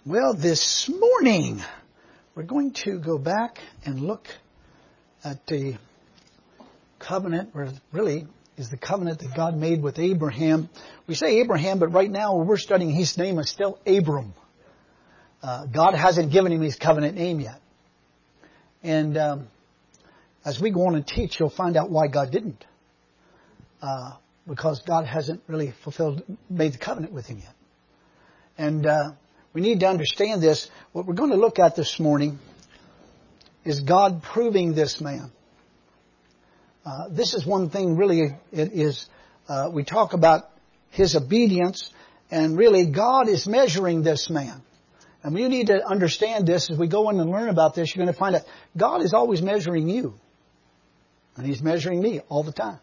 Well, this morning we're going to go back and look at the covenant, or really is the covenant that God made with Abraham. We say Abraham, but right now we're studying, his name is still Abram. God hasn't given him his covenant name yet. And as we go on and teach, you'll find out why God didn't. Because God hasn't really made the covenant with him yet. And we need to understand this. What we're going to look at this morning is God proving this man. This is one thing really, it is, we talk about his obedience, and really God is measuring this man. And we need to understand this as we go in and learn about this. You're going to find out God is always measuring you. And He's measuring me all the time.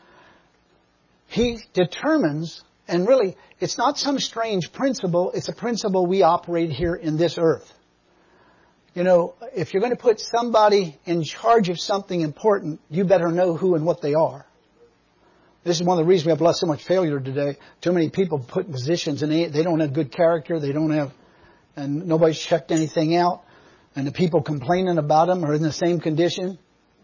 He determines, and really, it's not some strange principle. It's a principle we operate here in this earth. You know, if you're going to put somebody in charge of something important, you better know who and what they are. This is one of the reasons we have so much failure today. Too many people put in positions and they don't have good character. They don't have, and nobody's checked anything out. And the people complaining about them are in the same condition.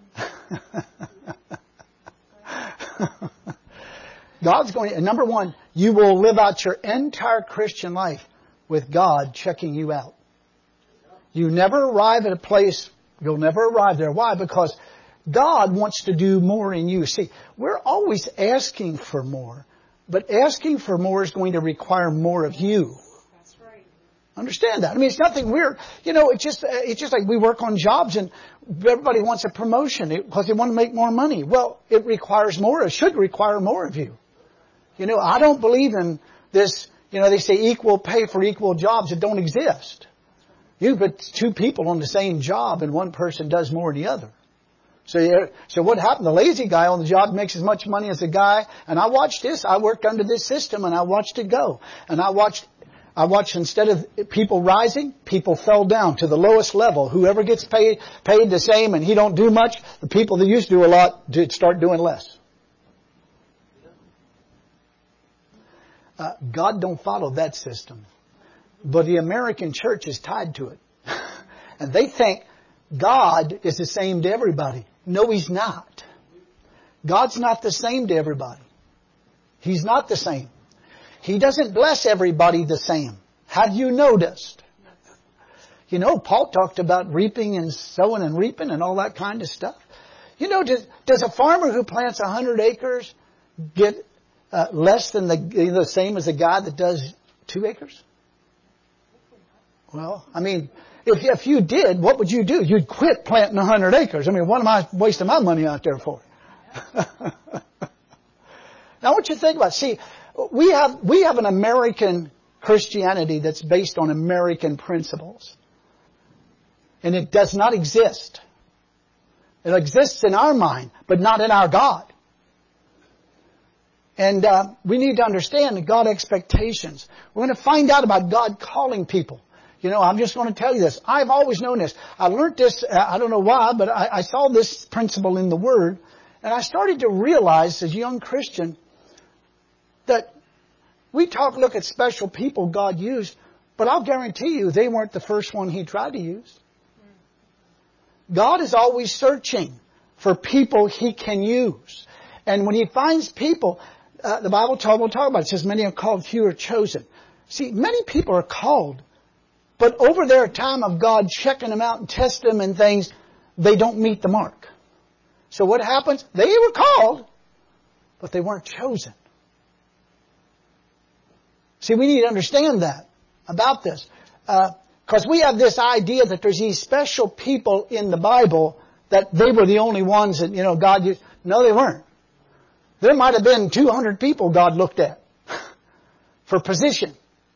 God's going to, number one, you will live out your entire Christian life with God checking you out. You never arrive at a place, you'll never arrive there. Why? Because God wants to do more in you. See, we're always asking for more, but asking for more is going to require more of you. That's right. Understand that. I mean, it's nothing weird. You know, it's just like we work on jobs and everybody wants a promotion because they want to make more money. Well, it requires more. It should require more of you. You know, I don't believe in this, you know, they say equal pay for equal jobs that don't exist. You put two people on the same job and one person does more than the other. So what happened? The lazy guy on the job makes as much money as the guy. And I watched this. I worked under this system and I watched it go. And I watched instead of people rising, people fell down to the lowest level. Whoever gets paid the same and he don't do much, the people that used to do a lot did start doing less. God don't follow that system. But the American church is tied to it. And they think God is the same to everybody. No, He's not. God's not the same to everybody. He's not the same. He doesn't bless everybody the same. Have you noticed? You know, Paul talked about reaping and sowing and reaping and all that kind of stuff. You know, does a farmer who plants 100 acres get less than the same as a guy that does 2 acres? Well, I mean, if you did, what would you do? You'd quit planting 100 acres. I mean, what am I wasting my money out there for? Now, I want you to think about it. See, we have an American Christianity that's based on American principles. And it does not exist. It exists in our mind, but not in our God. And we need to understand God's expectations. We're going to find out about God calling people. You know, I'm just going to tell you this. I've always known this. I learned this, I don't know why, but I saw this principle in the Word. And I started to realize as a young Christian that we look at special people God used, but I'll guarantee you they weren't the first one He tried to use. God is always searching for people He can use. And when He finds people, the Bible will talk about it. It says many are called, few are chosen. See, many people are called, but over their time of God checking them out and testing them and things, they don't meet the mark. So what happens? They were called, but they weren't chosen. See, we need to understand that about this. Because we have this idea that there's these special people in the Bible that they were the only ones that, you know, God used. No, they weren't. There might have been 200 people God looked at for position.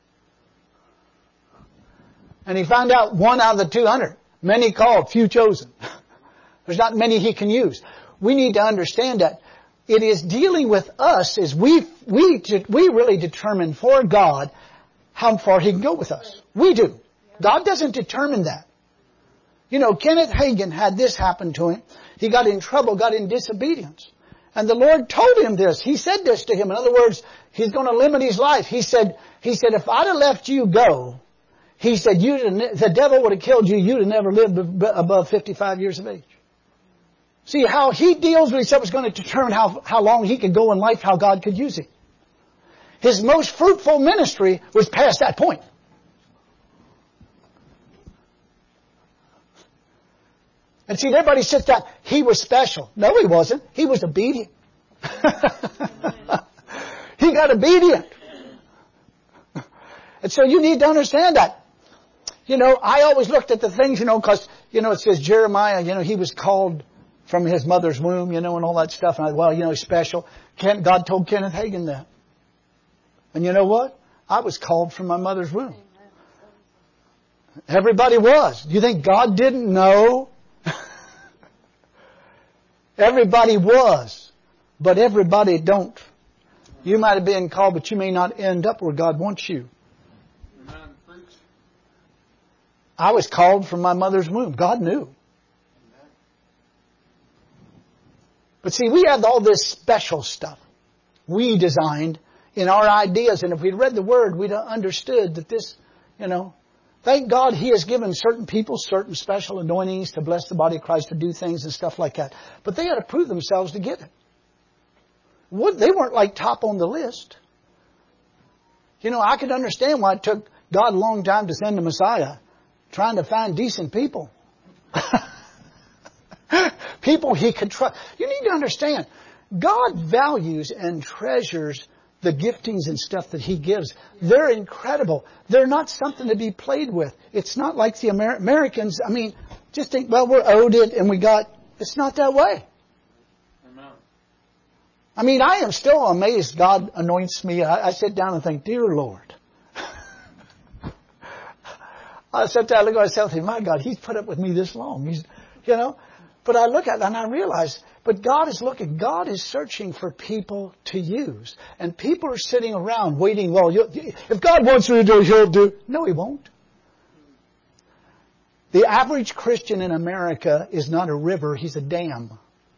And He found out one out of the 200. Many called, few chosen. There's not many He can use. We need to understand that. It is dealing with us as we really determine for God how far He can go with us. We do. God doesn't determine that. You know, Kenneth Hagin had this happen to him. He got in trouble, got in disobedience. And the Lord told him this. He said this to him. In other words, He's going to limit his life. He said, if I'd have left you go, He said, the devil would have killed you. You'd have never lived above 55 years of age. See, how he deals with himself is going to determine how long he could go in life, how God could use him. His most fruitful ministry was past that point. And see, everybody sits down. He was special. No, he wasn't. He was obedient. He got obedient. And so you need to understand that. I always looked at the things, because, it says Jeremiah, he was called from his mother's womb, and all that stuff. And he's special. God told Kenneth Hagin that. And you know what? I was called from my mother's womb. Everybody was. Do you think God didn't know? Everybody was. But everybody don't. You might have been called, but you may not end up where God wants you. I was called from my mother's womb. God knew. But see, we have all this special stuff we designed in our ideas. And if we'd read the Word, we'd have understood that this, thank God He has given certain people certain special anointings to bless the body of Christ, to do things and stuff like that. But they had to prove themselves to get it. They weren't like top on the list. I could understand why it took God a long time to send the Messiah, trying to find decent people. People He could trust. You need to understand, God values and treasures the giftings and stuff that He gives. They're incredible. They're not something to be played with. It's not like the Americans, just think, we're owed it and we got... It's not that way. Amen. I am still amazed God anoints me. I sit down and think, dear Lord. I sit down and look at myself and think, my God, He's put up with me this long. But I look at it and I realize, but God is looking. God is searching for people to use. And people are sitting around waiting, if God wants me to do it, He'll do it. No, He won't. The average Christian in America is not a river, he's a dam.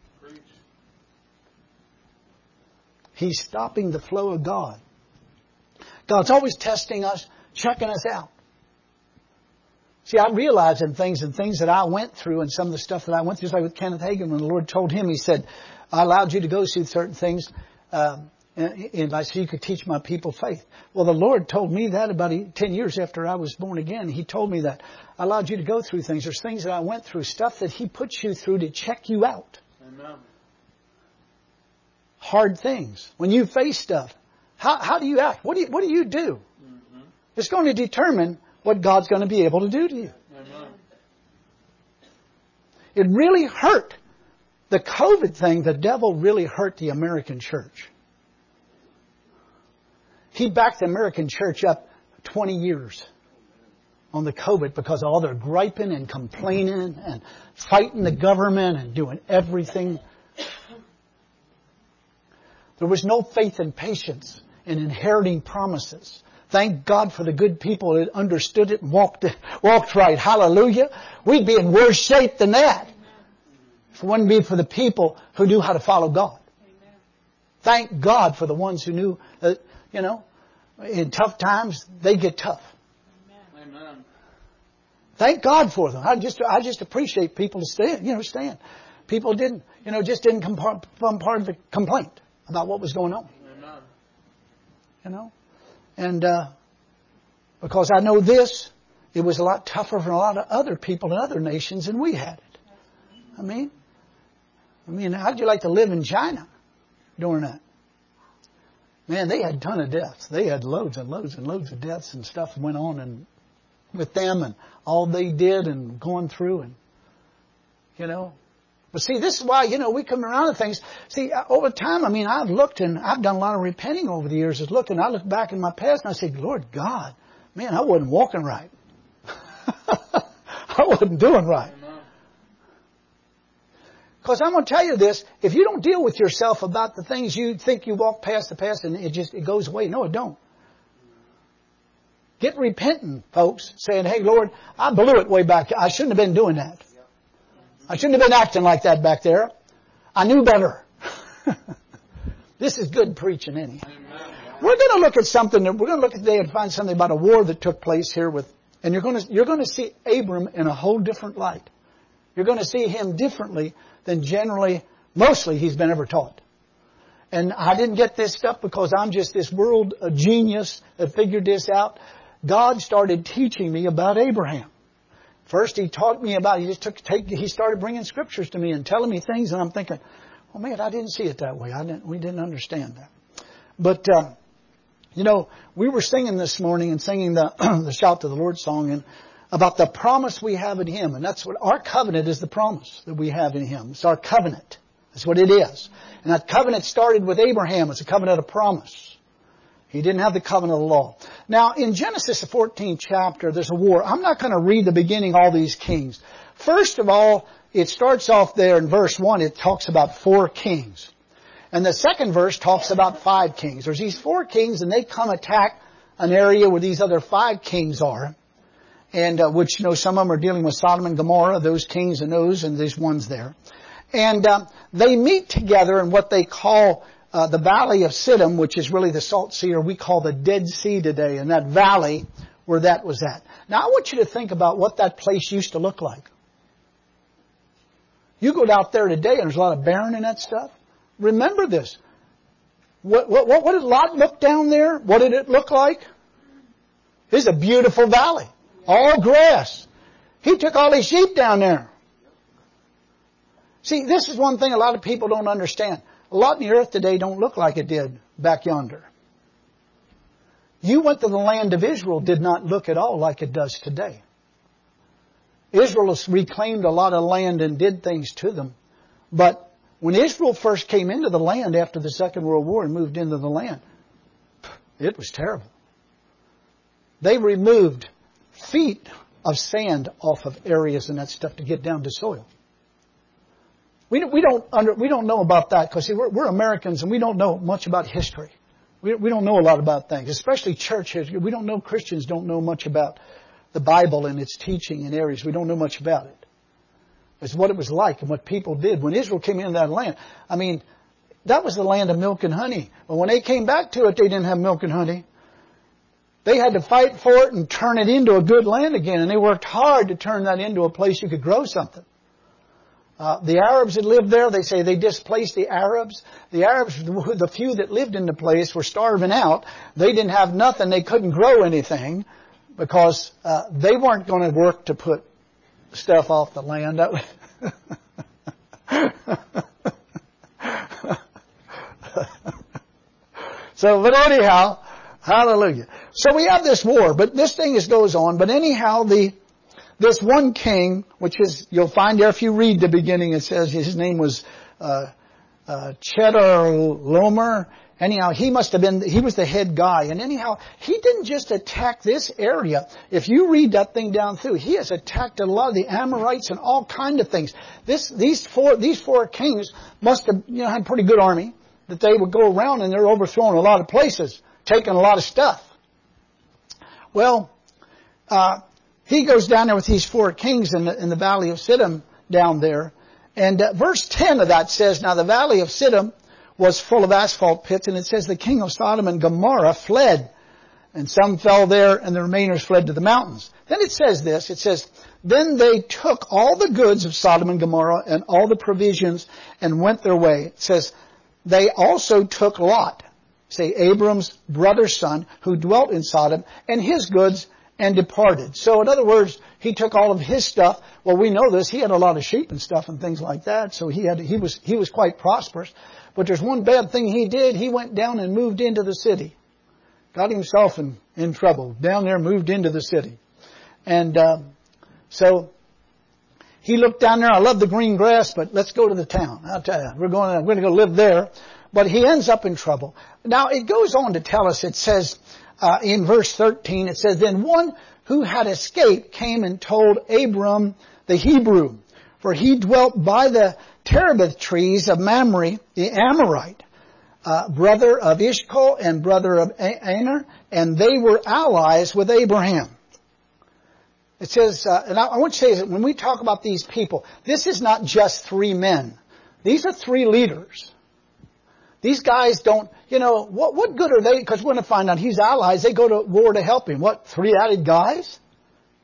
He's stopping the flow of God. God's always testing us, checking us out. See, I realize in things that I went through and some of the stuff that I went through, just like with Kenneth Hagin, when the Lord told him, He said, I allowed you to go through certain things, so you could teach my people faith. Well, the Lord told me that about 10 years after I was born again. He told me that. I allowed you to go through things. There's things that I went through, stuff that He puts you through to check you out. Amen. Hard things. When you face stuff, how do you act? What do you do? Mm-hmm. It's going to determine what God's going to be able to do to you. Amen. It really hurt. The COVID thing, the devil really hurt the American church. He backed the American church up 20 years on the COVID because of all their griping and complaining and fighting the government and doing everything. There was no faith and patience in inheriting promises. Thank God for the good people that understood it and walked right. Hallelujah. We'd be in worse shape than that if it wouldn't be for the people who knew how to follow God. Amen. Thank God for the ones who knew that, in tough times, they get tough. Amen. Thank God for them. I just appreciate people to stand. People didn't come part of the complaint about what was going on. Amen. And because I know this, it was a lot tougher for a lot of other people in other nations than we had it. How'd you like to live in China during that? Man, they had a ton of deaths. They had loads and loads and loads of deaths and stuff went on and with them and all they did and going through and, But see, this is why, we come around to things. See, over time, I've looked and I've done a lot of repenting over the years. I look back in my past and I say, Lord God, man, I wasn't walking right. I wasn't doing right. Because I'm going to tell you this, if you don't deal with yourself about the things you think you walk past the past and it goes away. No, it don't. Get repenting, folks, saying, hey, Lord, I blew it way back. I shouldn't have been doing that. I shouldn't have been acting like that back there. I knew better. This is good preaching anyhow. We're going to look at something. We're going to look today and find something about a war that took place here with And you're going to see Abram in a whole different light. You're going to see him differently than mostly he's been ever taught. And I didn't get this stuff because I'm just this world genius that figured this out. God started teaching me about Abraham. First, he taught me about, he started bringing scriptures to me and telling me things, and I'm thinking, oh man, I didn't see it that way. We didn't understand that. But, we were singing this morning and singing the Shout to the Lord song and about the promise we have in Him. And that's what our covenant is, the promise that we have in Him. It's our covenant. That's what it is. And that covenant started with Abraham. It's a covenant of promise. He didn't have the covenant of law. Now, in Genesis, the 14th chapter, there's a war. I'm not going to read the beginning, all these kings. First of all, it starts off there in verse 1. It talks about 4 kings. And the second verse talks about 5 kings. There's these 4 kings, and they come attack an area where these other 5 kings are. And which, some of them are dealing with Sodom and Gomorrah, those kings and these ones there. And they meet together in what they call the Valley of Siddim, which is really the Salt Sea, or we call the Dead Sea today, and that valley where that was at. Now, I want you to think about what that place used to look like. You go out there today, and there's a lot of barren and that stuff. Remember this. What did Lot look down there? What did it look like? It's a beautiful valley. All grass. He took all his sheep down there. See, this is one thing a lot of people don't understand. A lot in the earth today don't look like it did back yonder. You went to the land of Israel, did not look at all like it does today. Israel has reclaimed a lot of land and did things to them. But when Israel first came into the land after the Second World War and moved into the land, it was terrible. They removed feet of sand off of areas and that stuff to get down to soil. We don't know about that because we're Americans and we don't know much about history. We don't know a lot about things, especially church history. We don't know, Christians don't know much about the Bible and its teaching in areas. We don't know much about it. It's what it was like and what people did. When Israel came into that land, that was the land of milk and honey. But when they came back to it, they didn't have milk and honey. They had to fight for it and turn it into a good land again. And they worked hard to turn that into a place you could grow something. The Arabs that lived there, they say they displaced the Arabs. The Arabs, the few that lived in the place, were starving out. They didn't have nothing. They couldn't grow anything because they weren't going to work to put stuff off the land. But anyhow, hallelujah. So we have this war, but this thing goes on. But anyhow, this one king, which is, you'll find there if you read the beginning, it says his name was Chedorlaomer. Anyhow, he was the head guy. And anyhow, he didn't just attack this area. If you read that thing down through, he has attacked a lot of the Amorites and all kind of things. These four kings must have, had a pretty good army that they would go around and they're overthrowing a lot of places, taking a lot of stuff. Well, he goes down there with these 4 kings in the Valley of Siddim down there. And verse 10 of that says, now the Valley of Siddim was full of asphalt pits, and it says the king of Sodom and Gomorrah fled. And some fell there, and the remainers fled to the mountains. Then it says this, it says, then they took all the goods of Sodom and Gomorrah and all the provisions and went their way. It says, they also took Lot, say Abram's brother's son, who dwelt in Sodom, and his goods, and departed. So in other words, he took all of his stuff. Well, we know this. He had a lot of sheep and stuff and things like that. So he was quite prosperous. But there's one bad thing he did. He went down and moved into the city. Got himself in trouble. Down there, moved into the city. And so he looked down there. I love the green grass, but let's go to the town. I'll tell you, we're going to go live there. But he ends up in trouble. Now it goes on to tell us. It says in verse 13, it says, then one who had escaped came and told Abram the Hebrew, for he dwelt by the terebinth trees of Mamre, the Amorite, brother of Eshcol and brother of Aner, and they were allies with Abraham. It says, and I want to say that when we talk about these people, this is not just 3 men. These are 3 leaders. These guys don't, what good are they? Because we're going to find out he's allies. They go to war to help him. What, 3 added guys?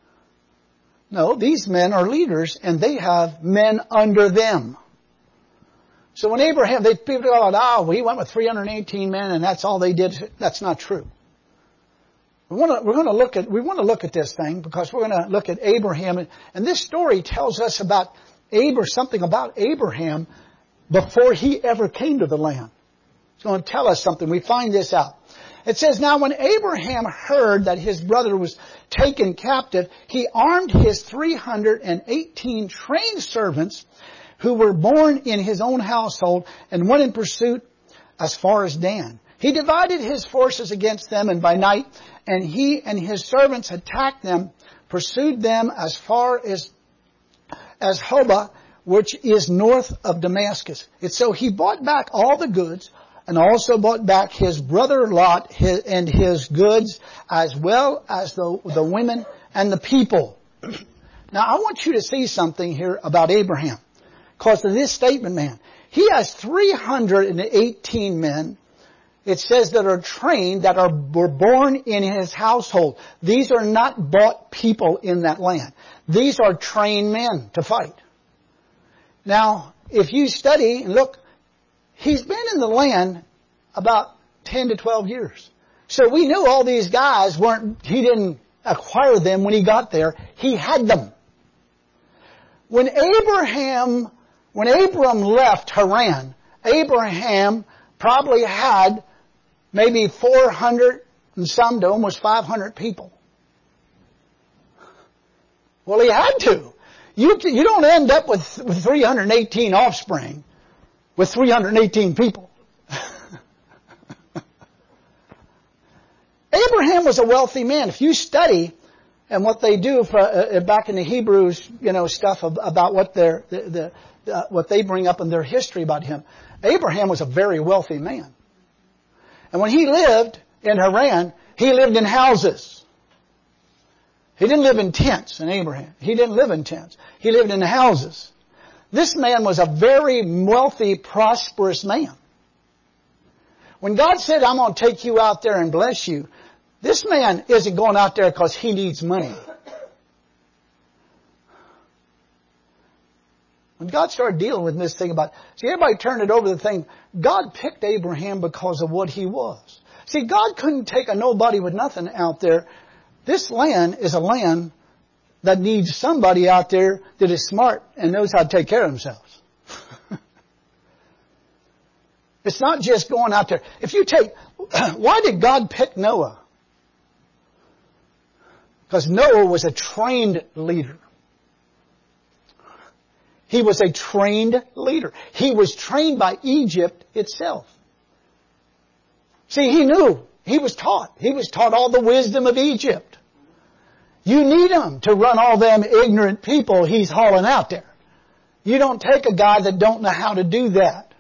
No, these men are leaders and they have men under them. So when Abraham, people go, he went with 318 men and that's all they did. That's not true. We want to look at this thing because we're going to look at Abraham. And this story tells us about something about Abraham before he ever came to the land. It's going to tell us something. We find this out. It says, now when Abraham heard that his brother was taken captive, he armed his 318 trained servants who were born in his own household and went in pursuit as far as Dan. He divided his forces against them, and by night, and he and his servants attacked them, pursued them as far as Hobah, which is north of Damascus. And so he bought back all the goods, and also bought back his brother Lot and his goods, as well as the women and the people. Now I want you to see something here about Abraham. Because of this statement, man, he has 318 men, it says, that are trained, were born in his household. These are not bought people in that land. These are trained men to fight. Now, if you study and look, he's been in the land about 10 to 12 years. So we knew all these guys he didn't acquire them when he got there. He had them. When Abram left Haran, Abraham probably had maybe 400 and some to almost 500 people. Well, he had to. You don't end up with 318 offspring with 318 people. Abraham was a wealthy man. If you study and what they do back in the Hebrews, stuff about what what they bring up in their history about him, Abraham was a very wealthy man. And when he lived in Haran, he lived in houses. He didn't live in tents in Abraham. He didn't live in tents. He lived in houses. This man was a very wealthy, prosperous man. When God said, I'm going to take you out there and bless you, this man isn't going out there because he needs money. When God started dealing with this thing everybody turned it over to the thing, God picked Abraham because of what he was. See, God couldn't take a nobody with nothing out there. This land is a land that needs somebody out there that is smart and knows how to take care of themselves. It's not just going out there. Why did God pick Noah? Because Noah was a trained leader. He was a trained leader. He was trained by Egypt itself. See, he knew. He was taught. He was taught all the wisdom of Egypt. You need him to run all them ignorant people he's hauling out there. You don't take a guy that don't know how to do that.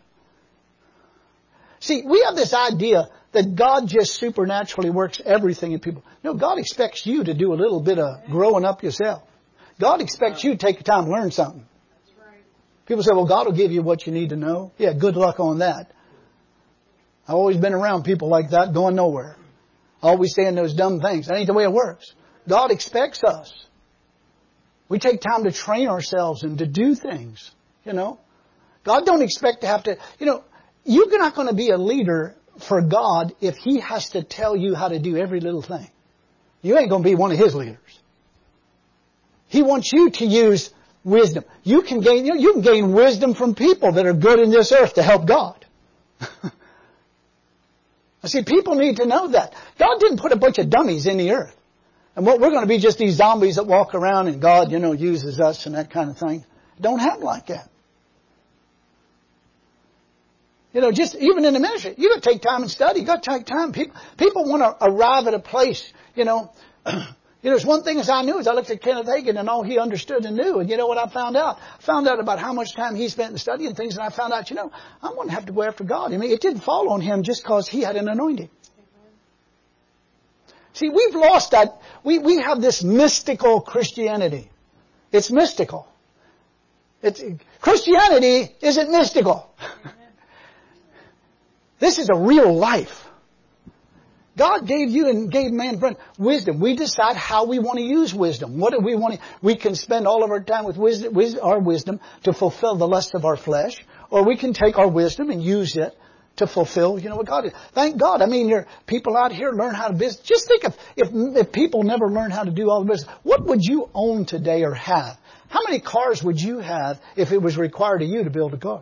See, we have this idea that God just supernaturally works everything in people. No, God expects you to do a little bit of growing up yourself. God expects you to take the time to learn something. People say, well, God will give you what you need to know. Yeah, good luck on that. I've always been around people like that going nowhere. Always saying those dumb things. That ain't the way it works. God expects us. We take time to train ourselves and to do things, God don't expect to have to, you're not going to be a leader for God if He has to tell you how to do every little thing. You ain't going to be one of His leaders. He wants you to use wisdom. You can gain wisdom from people that are good in this earth to help God. See, people need to know that. God didn't put a bunch of dummies in the earth. And we're going to be just these zombies that walk around and God, uses us and that kind of thing. Don't happen like that. Just even in the ministry, you got to take time and study. You got to take time. People want to arrive at a place, There's one thing as I knew is I looked at Kenneth Hagin and all he understood and knew. And you know what I found out? I found out about how much time he spent in studying things. And I found out, I'm going to have to go after God. It didn't fall on him just because he had an anointing. See, we've lost that. We have this mystical Christianity. It's mystical. Christianity isn't mystical. This is a real life. God gave you and gave man wisdom. We decide how we want to use wisdom. What do we want to, we can spend all of our time with our wisdom to fulfill the lust of our flesh, or we can take our wisdom and use it to fulfill, what God is. Thank God. I mean, your people out here learn how to business. Just think if people never learn how to do all the business, what would you own today or have? How many cars would you have if it was required of you to build a car?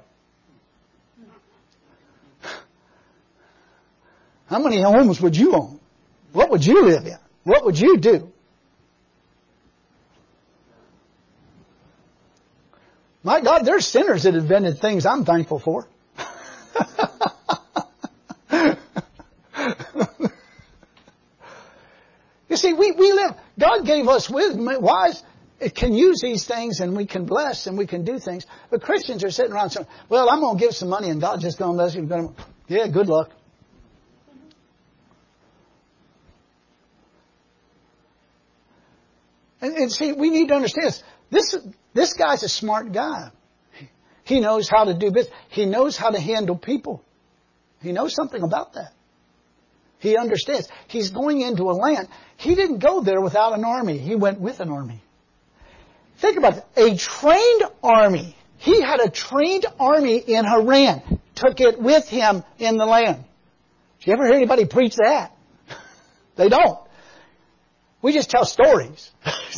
How many homes would you own? What would you live in? What would you do? My God, there's sinners that invented things I'm thankful for. You see, we live, God gave us wisdom, wise, it can use these things and we can bless and we can do things. But Christians are sitting around saying, well, I'm going to give some money and God's just going to bless you. Yeah, good luck. And see, we need to understand this guy's a smart guy. He knows how to do business. He knows how to handle people. He knows something about that. He understands. He's going into a land. He didn't go there without an army. He went with an army. Think about it. A trained army. He had a trained army in Haran. Took it with him in the land. Did you ever hear anybody preach that? They don't. We just tell stories.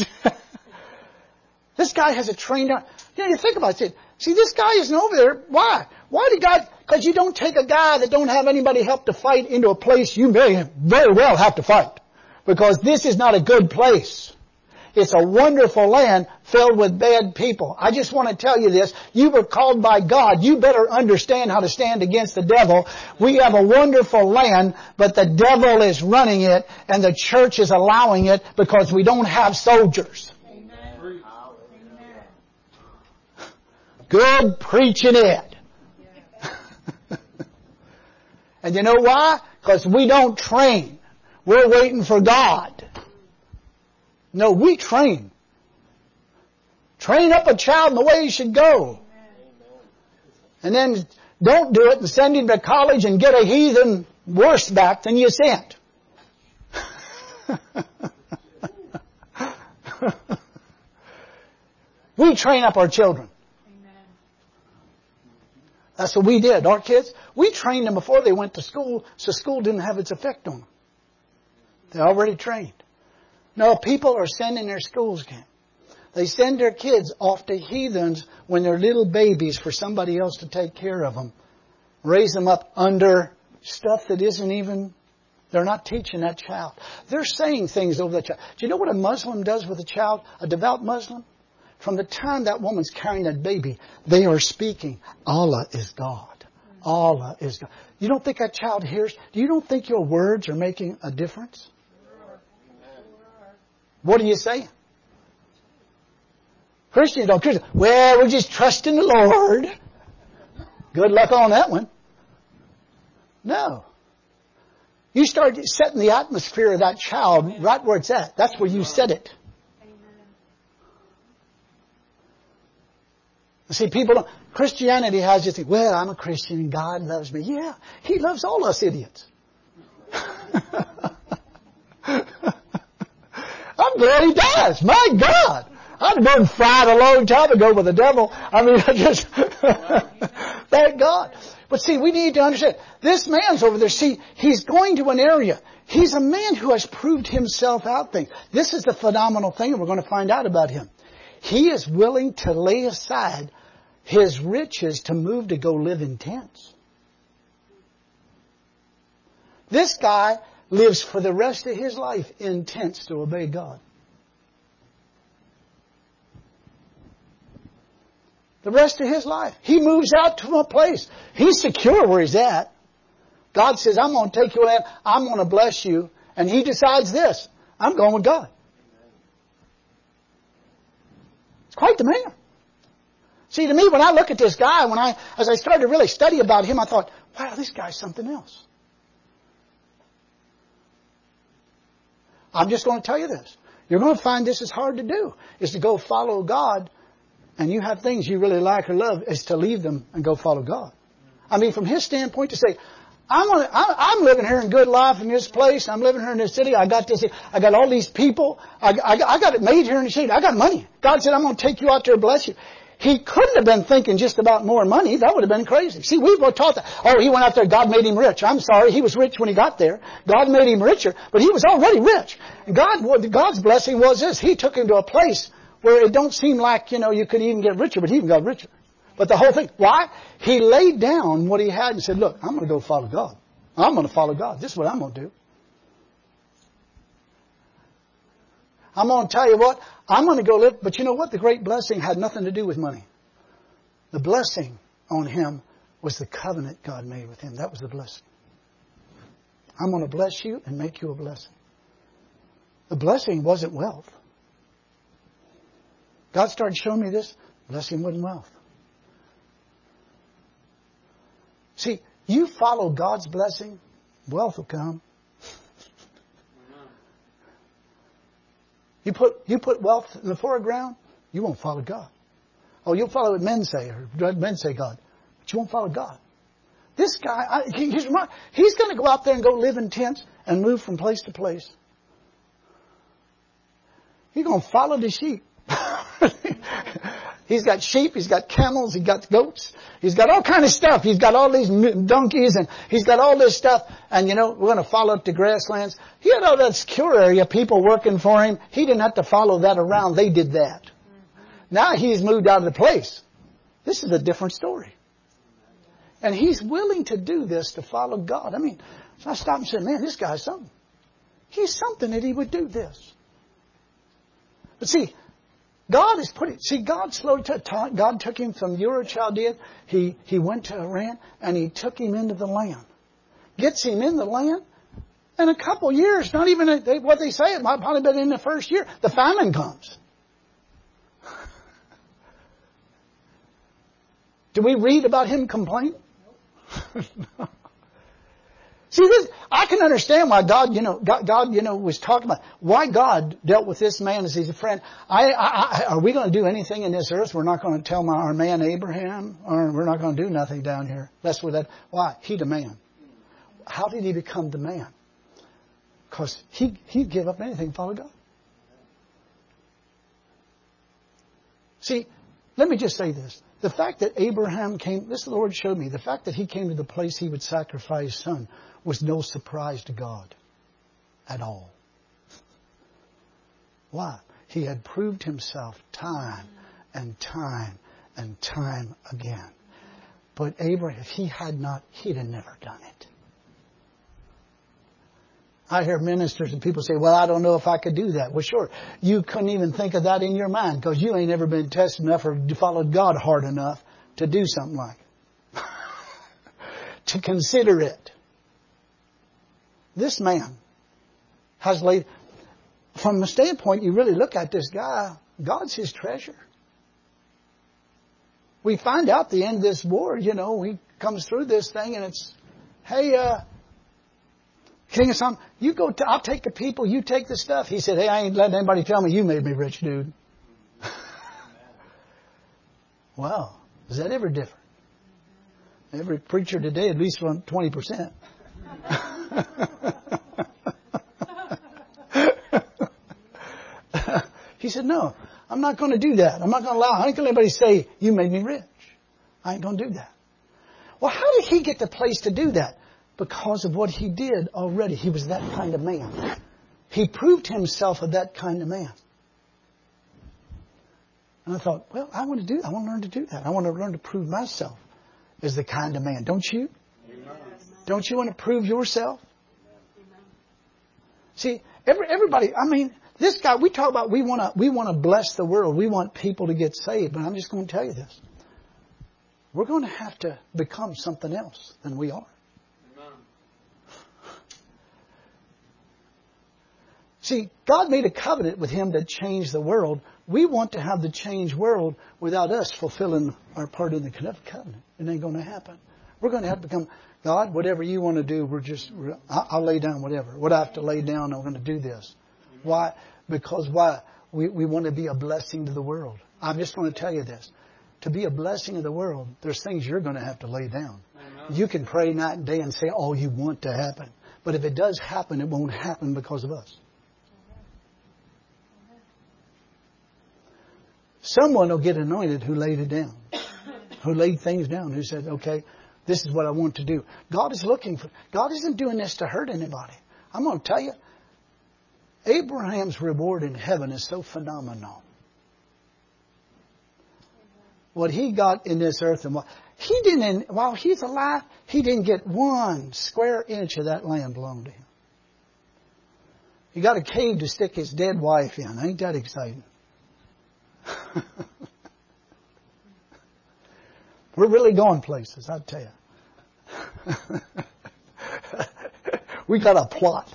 This guy has a trained army. You think about it. See, this guy isn't over there. Why? Why did God? Because you don't take a guy that don't have anybody help to fight into a place you may very well have to fight. Because this is not a good place. It's a wonderful land filled with bad people. I just want to tell you this. You were called by God. You better understand how to stand against the devil. We have a wonderful land, but the devil is running it and the church is allowing it because we don't have soldiers. Amen. Good preaching, Ed. And you know why? Because we don't train. We're waiting for God. No, we train. Train up a child in the way he should go. And then don't do it and send him to college and get a heathen worse back than you sent. We train up our children. That's what we did. Our kids, we trained them before they went to school, so school didn't have its effect on them. They're already trained. No, people are sending their schools again. They send their kids off to heathens when they're little babies for somebody else to take care of them. Raise them up under stuff that isn't even, they're not teaching that child. They're saying things over that child. Do you know what a Muslim does with a child, a devout Muslim? From the time that woman's carrying that baby, they are speaking, Allah is God. Allah is God. You don't think that child hears? You don't think your words are making a difference? What are you saying? Christians don't. Well, we're just trusting the Lord. Good luck on that one. No. You start setting the atmosphere of that child right where it's at. That's where you set it. See, people don't. Christianity has you think, well, I'm a Christian and God loves me. Yeah, He loves all us idiots. I'm glad He does. My God. I'd have been fried a long time ago with the devil. I mean, I just, thank God. But see, we need to understand, this man's over there. See, he's going to an area. He's a man who has proved himself out things. This is the phenomenal thing, and we're going to find out about him. He is willing to lay aside his riches to move to go live in tents. This guy lives for the rest of his life in tents to obey God. The rest of his life. He moves out to a place. He's secure where he's at. God says, I'm going to take you in. I'm going to bless you. And he decides this. I'm going with God. It's quite the man. See, to me, when I look at this guy, as I started to really study about him, I thought, wow, this guy's something else. I'm just going to tell you this. You're going to find this is hard to do, is to go follow God, and you have things you really like or love, is to leave them and go follow God. I mean, from his standpoint, to say, I'm living here in good life in this place. I'm living here in this city. I got all these people. I got it made here in the city. I got money. God said, I'm going to take you out there and bless you. He couldn't have been thinking just about more money. That would have been crazy. See, we've all taught that. Oh, he went out there. God made him rich. I'm sorry. He was rich when he got there. God made him richer, but he was already rich. And God's blessing was this. He took him to a place where it don't seem like, you could even get richer, but he even got richer. But the whole thing, why? He laid down what he had and said, look, I'm going to go follow God. I'm going to follow God. This is what I'm going to do. I'm going to tell you what, I'm going to go live. But you know what? The great blessing had nothing to do with money. The blessing on him was the covenant God made with him. That was the blessing. I'm going to bless you and make you a blessing. The blessing wasn't wealth. God started showing me this. Blessing wasn't wealth. See, you follow God's blessing, wealth will come. You put wealth in the foreground, you won't follow God. Oh, you'll follow what men say, or men say God, but you won't follow God. This guy, he's going to go out there and go live in tents and move from place to place. He's going to follow the sheep. He's got sheep, he's got camels, he's got goats, he's got all kind of stuff. He's got all these donkeys and he's got all this stuff. And we're going to follow up the grasslands. He had all that secure area, people working for him. He didn't have to follow that around. They did that. Now he's moved out of the place. This is a different story. And he's willing to do this to follow God. So I stopped and said, man, this guy's something. He's something that he would do this. But see, God took him from Ur of Chaldea. He went to Iran and he took him into the land. Gets him in the land. In a couple years, not even what they say, it might probably been in the first year, the famine comes. Do we read about him complaining? No. See, I can understand why God was talking about why God dealt with this man as he's a friend. Are we going to do anything in this earth? We're not going to tell our man Abraham, or we're not going to do nothing down here. That's what that. Why? He the man. How did he become the man? Because he'd give up anything to follow God. See, let me just say this. The fact that Abraham came, the Lord showed me, the fact that he came to the place he would sacrifice his son was no surprise to God at all. Why? He had proved himself time and time and time again. But Abraham, if he had not, he'd have never done it. I hear ministers and people say, well, I don't know if I could do that. Well, sure. You couldn't even think of that in your mind because you ain't ever been tested enough or followed God hard enough to do something like it. To consider it. This man has laid, from the standpoint you really look at this guy, God's his treasure. We find out the end of this war, he comes through this thing and it's, hey, King of Solomon, I'll take the people, you take the stuff. He said, hey, I ain't letting anybody tell me you made me rich, dude. Wow. Is that ever different? Every preacher today at least wants 20%. He said, no, I'm not going to do that. I'm not going to I ain't going to let anybody say you made me rich. I ain't going to do that. Well, how did he get the place to do that? Because of what he did already. He was that kind of man. He proved himself of that kind of man. And I thought, well, I want to learn to do that. I want to learn to prove myself as the kind of man. Don't you? Amen. Don't you want to prove yourself? Amen. See, everybody, this guy, we talk about we want to bless the world. We want people to get saved. But I'm just going to tell you this. We're going to have to become something else than we are. See, God made a covenant with him that changed the world. We want to have the changed world without us fulfilling our part in the covenant. It ain't going to happen. We're going to have to become, God, whatever you want to do, I'll lay down whatever. What I have to lay down, I'm going to do this. Why? Because why? We want to be a blessing to the world. I'm just going to tell you this. To be a blessing to the world, there's things you're going to have to lay down. Amen. You can pray night and day and say all you want to happen. But if it does happen, it won't happen because of us. Someone will get anointed who laid it down. Who laid things down. Who said, okay, this is what I want to do. God isn't doing this to hurt anybody. I'm going to tell you, Abraham's reward in heaven is so phenomenal. What he got in this earth, and while he's alive, he didn't get 1 square inch of that land belonged to him. He got a cave to stick his dead wife in. Ain't that exciting? We're really going places, I tell you. We got a plot.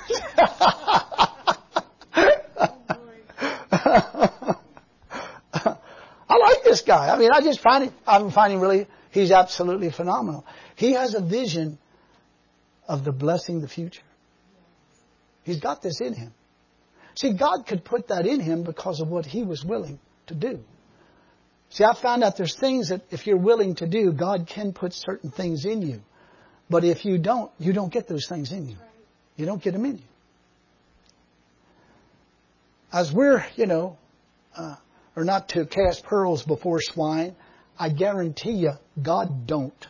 I like this guy. I mean, I'm finding really, he's absolutely phenomenal. He has a vision of the blessing the future. He's got this in him. See, God could put that in him because of what he was willing to do. See, I found out there's things that if you're willing to do, God can put certain things in you. But if you don't get those things in you. You don't get them in you. As we're, or not to cast pearls before swine, I guarantee you, God don't.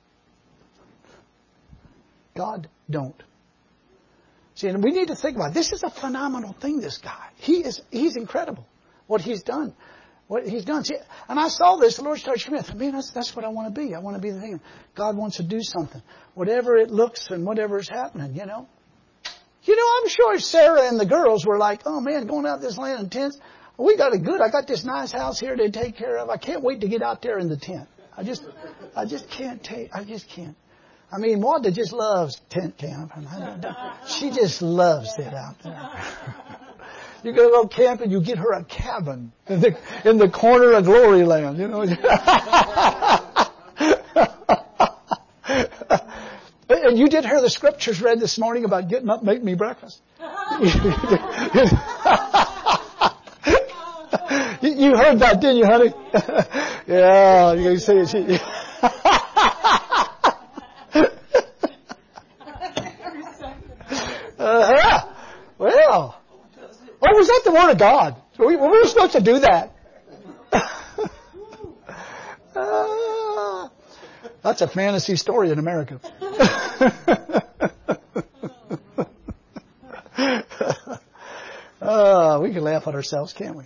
God don't. See, and we need to think about it. This is a phenomenal thing, this guy. He's incredible. What he's done. What he's done. See, and I saw this, the Lord started showing me, man, that's what I want to be. I want to be the thing. God wants to do something. Whatever it looks and whatever is happening, I'm sure Sarah and the girls were like, oh man, going out this land in tents. We got it good. I got this nice house here to take care of. I can't wait to get out there in the tent. I just can't. I mean, Wanda just loves tent camping. She just loves it out there. You go camping, you get her a cabin in the corner of Glory Land, And you did hear the scriptures read this morning about getting up, make me breakfast. You heard that, didn't you, honey? Yeah, you can see it. Well. Oh, was that the Word of God? We were supposed to do that. That's a fantasy story in America. We can laugh at ourselves, can't we?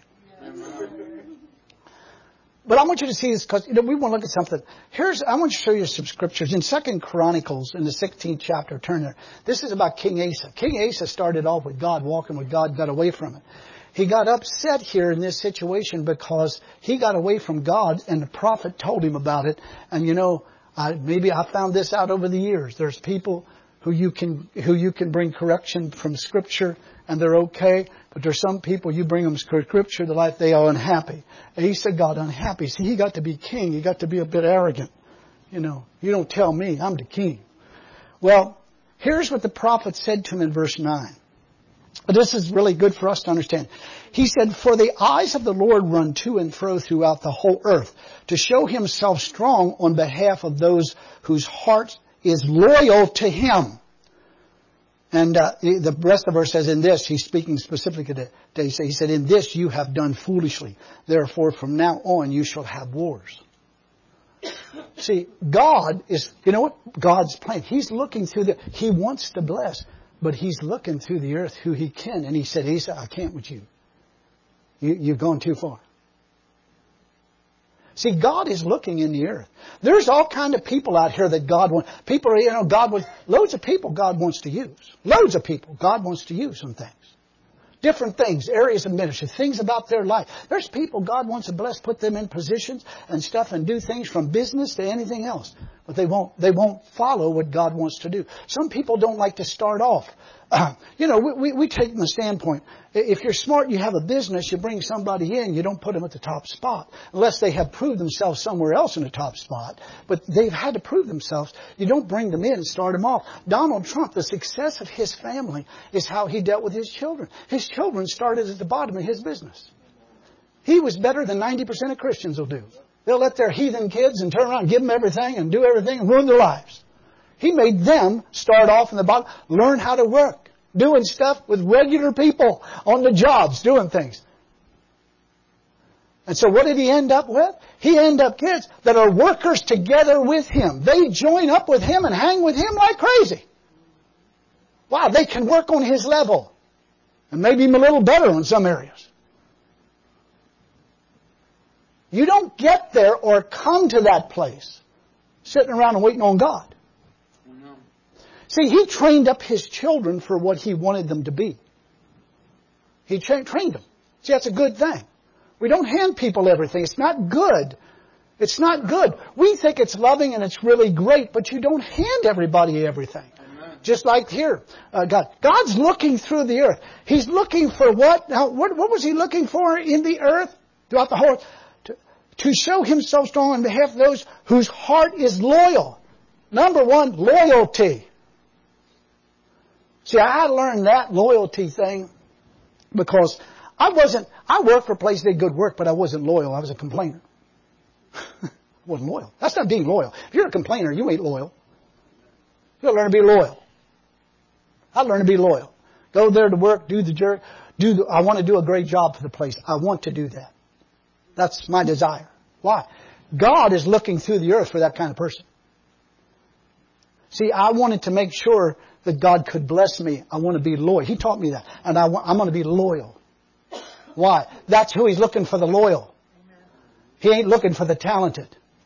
But I want you to see this because we want to look at something. I want to show you some scriptures. In 2 Chronicles, in the 16th chapter, turn there. This is about King Asa. King Asa started off with God, walking with God, got away from it. He got upset here in this situation because he got away from God and the prophet told him about it. And maybe I found this out over the years. There's people who you can bring correction from Scripture and they're okay. But there's some people you bring them Scripture, the life they are unhappy. Asa got unhappy. See, he got to be king. He got to be a bit arrogant. You don't tell me, I'm the king. Well, here's what the prophet said to him in verse 9. This is really good for us to understand. He said, for the eyes of the Lord run to and fro throughout the whole earth to show himself strong on behalf of those whose heart is loyal to him. And the rest of the verse says, in this, he's speaking specifically to Asa. He said, in this you have done foolishly. Therefore, from now on, you shall have wars. See, God is, God's plan. He's looking through he wants to bless, but he's looking through the earth who he can. And he said, Asa, I can't with you. You've gone too far. See, God is looking in the earth. There's all kind of people out here that God wants. People, loads of people God wants to use. Loads of people God wants to use on things. Different things, areas of ministry, things about their life. There's people God wants to bless, put them in positions and stuff and do things from business to anything else. But they won't follow what God wants to do. Some people don't like to start off. We take the standpoint, if you're smart, you have a business, you bring somebody in, you don't put them at the top spot. Unless they have proved themselves somewhere else in the top spot. But they've had to prove themselves. You don't bring them in and start them off. Donald Trump, the success of his family is how he dealt with his children. His children started at the bottom of his business. He was better than 90% of Christians will do. They'll let their heathen kids and turn around and give them everything and do everything and ruin their lives. He made them start off in the bottom, learn how to work, doing stuff with regular people on the jobs, doing things. And so what did he end up with? He ended up kids that are workers together with him. They join up with him and hang with him like crazy. Wow, they can work on his level. And maybe even a little better in some areas. You don't get there or come to that place sitting around and waiting on God. See, he trained up his children for what he wanted them to be. He trained them. See, that's a good thing. We don't hand people everything. It's not good. It's not good. We think it's loving and it's really great, but you don't hand everybody everything. Amen. Just like here, God's looking through the earth. He's looking for what? Now, what was he looking for in the earth? Throughout the whole, to show himself strong on behalf of those whose heart is loyal. Number one, loyalty. See, I learned that loyalty thing because I worked for a place that did good work, but I wasn't loyal. I was a complainer. I wasn't loyal. That's not being loyal. If you're a complainer, you ain't loyal. You'll learn to be loyal. I learned to be loyal. Go there to work, do the jerk. I want to do a great job for the place. I want to do that. That's my desire. Why? God is looking through the earth for that kind of person. See, I wanted to make sure that God could bless me. I want to be loyal. He taught me that. And I'm going to be loyal. Why? That's who He's looking for, the loyal. He ain't looking for the talented.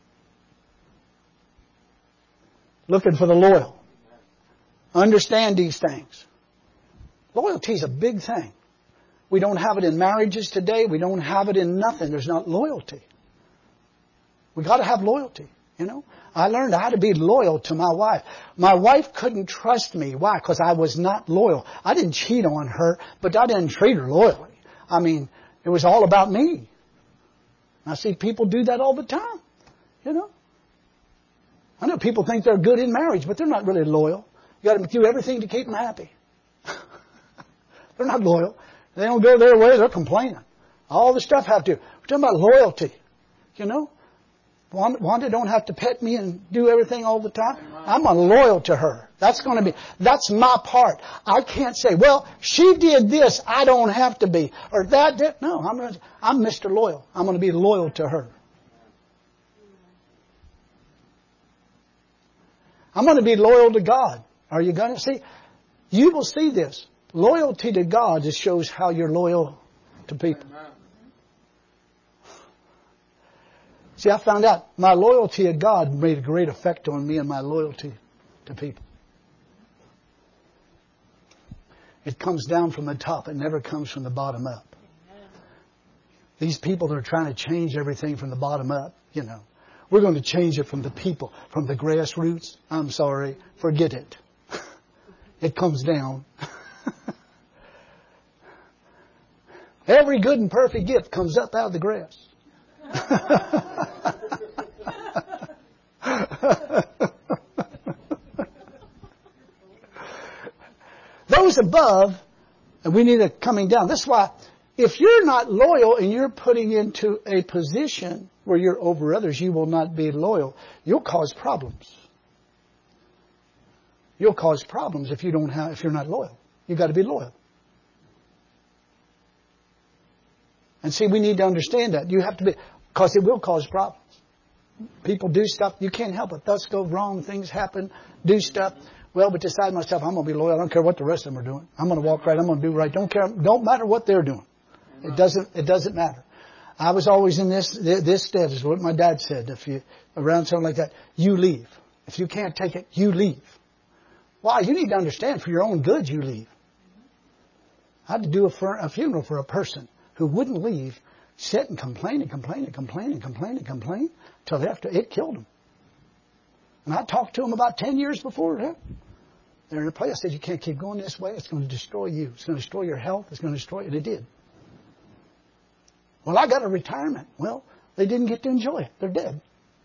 Looking for the loyal. Understand these things. Loyalty is a big thing. We don't have it in marriages today. We don't have it in nothing. There's not loyalty. We got to have loyalty, you know. I learned how to be loyal to my wife. My wife couldn't trust me. Why? Because I was not loyal. I didn't cheat on her, but I didn't treat her loyally. I mean, it was all about me. I see people do that all the time, you know. I know people think they're good in marriage, but they're not really loyal. You got to do everything to keep them happy. They're not loyal. They don't go their way, they're complaining. All the stuff have to. We're talking about loyalty, you know. Wanda don't have to pet me and do everything all the time. I'm loyal to her. That's my part. I can't say, well, she did this, I don't have to be. Or that did. No, I'm Mr. Loyal. I'm going to be loyal to her. I'm going to be loyal to God. Are you going to see? You will see this. Loyalty to God just shows how you're loyal to people. See, I found out my loyalty to God made a great effect on me and my loyalty to people. It comes down from the top. It never comes from the bottom up. These people that are trying to change everything from the bottom up, you know. We're going to change it from the people, from the grassroots. I'm sorry. Forget it. It comes down. Every good and perfect gift comes up out of the grass. Those above, and we need it coming down. That's why if you're not loyal and you're putting into a position where you're over others, you will not be loyal. You'll cause problems. You'll cause problems if you're not loyal. You've got to be loyal. And see, we need to understand that. You have to be, because it will cause problems. People do stuff, you can't help it. Thoughts go wrong, things happen, do stuff. Well, but decide myself, I'm going to be loyal. I don't care what the rest of them are doing. I'm going to walk right. I'm going to do right. Don't matter what they're doing. It doesn't matter. I was always in this stead is what my dad said. If you around something like that, you leave. If you can't take it, you leave. Why? You need to understand for your own good, you leave. I had to do a funeral for a person who wouldn't leave, sit and complain till after it killed him. And I talked to him about 10 years before that. They're in a place. I said, you can't keep going this way. It's going to destroy you. It's going to destroy your health. It's going to destroy it. And it did. Well, I got a retirement. Well, they didn't get to enjoy it. They're dead.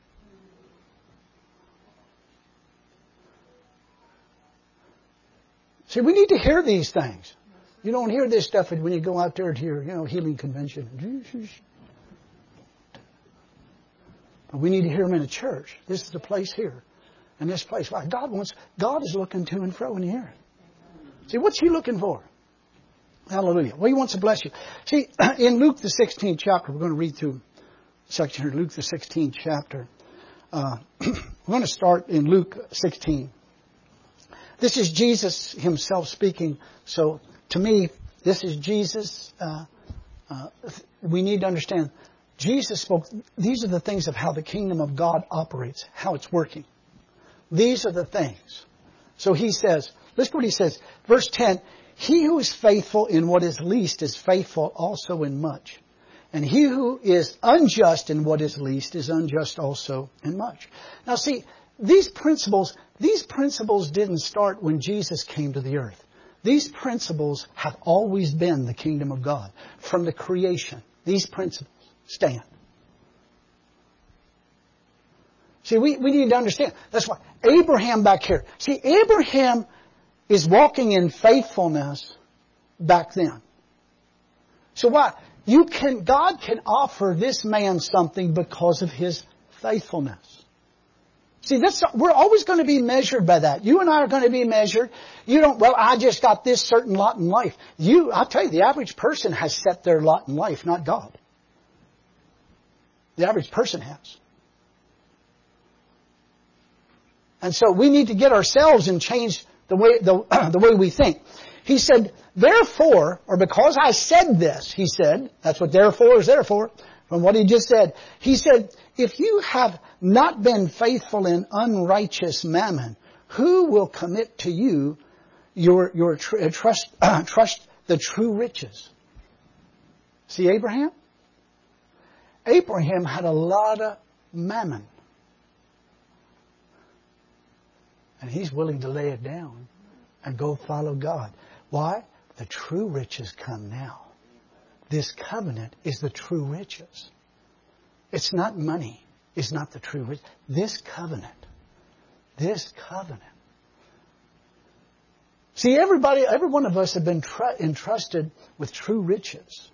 See, we need to hear these things. You don't hear this stuff when you go out there to your, healing convention. But we need to hear Him in a church. This is the place here. And this place. Why? God is looking to and fro in the air. See, what's He looking for? Hallelujah. Well, He wants to bless you. See, in Luke the 16th chapter, we're going to read through a section here, Luke the 16th chapter. We're going to start in Luke 16. This is Jesus Himself speaking. So, to me, this is Jesus. We need to understand, Jesus spoke, these are the things of how the kingdom of God operates, how it's working. These are the things. So He says, listen to what He says. Verse 10, He who is faithful in what is least is faithful also in much. And he who is unjust in what is least is unjust also in much. Now see, these principles didn't start when Jesus came to the earth. These principles have always been the kingdom of God. From the creation, these principles stand. See, we need to understand. That's why Abraham back here. See, Abraham is walking in faithfulness back then. So why? God can offer this man something because of his faithfulness. See, we're always going to be measured by that. You and I are going to be measured. I just got this certain lot in life. I'll tell you, the average person has set their lot in life, not God. The average person has. And so we need to get ourselves and change the way we think. He said, therefore, or because I said this, He said, that's what therefore is there for, from what He just said. He said, if you have not been faithful in unrighteous mammon, who will commit to you your trust the true riches? See Abraham? Abraham had a lot of mammon. And he's willing to lay it down and go follow God. Why? The true riches come now. This covenant is the true riches. It's not money. It's not the true riches. This covenant. See, every one of us have been entrusted with true riches.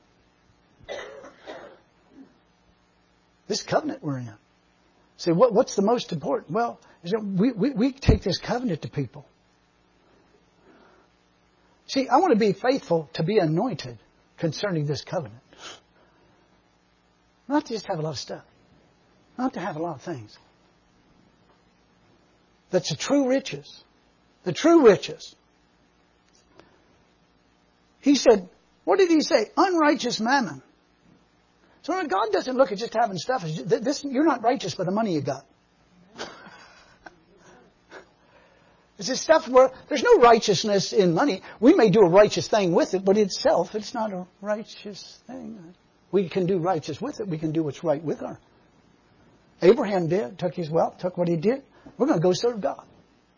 This covenant we're in. See, what's the most important? Well, we take this covenant to people. See, I want to be faithful to be anointed concerning this covenant. Not to just have a lot of stuff. Not to have a lot of things. That's the true riches. The true riches. He said, what did He say? Unrighteous mammon. So God doesn't look at just having stuff. You're not righteous by the money you got. It's this stuff where there's no righteousness in money. We may do a righteous thing with it, but itself, it's not a righteous thing. We can do righteous with it. We can do what's right with her. Abraham did. Took his wealth. Took what he did. We're going to go serve God.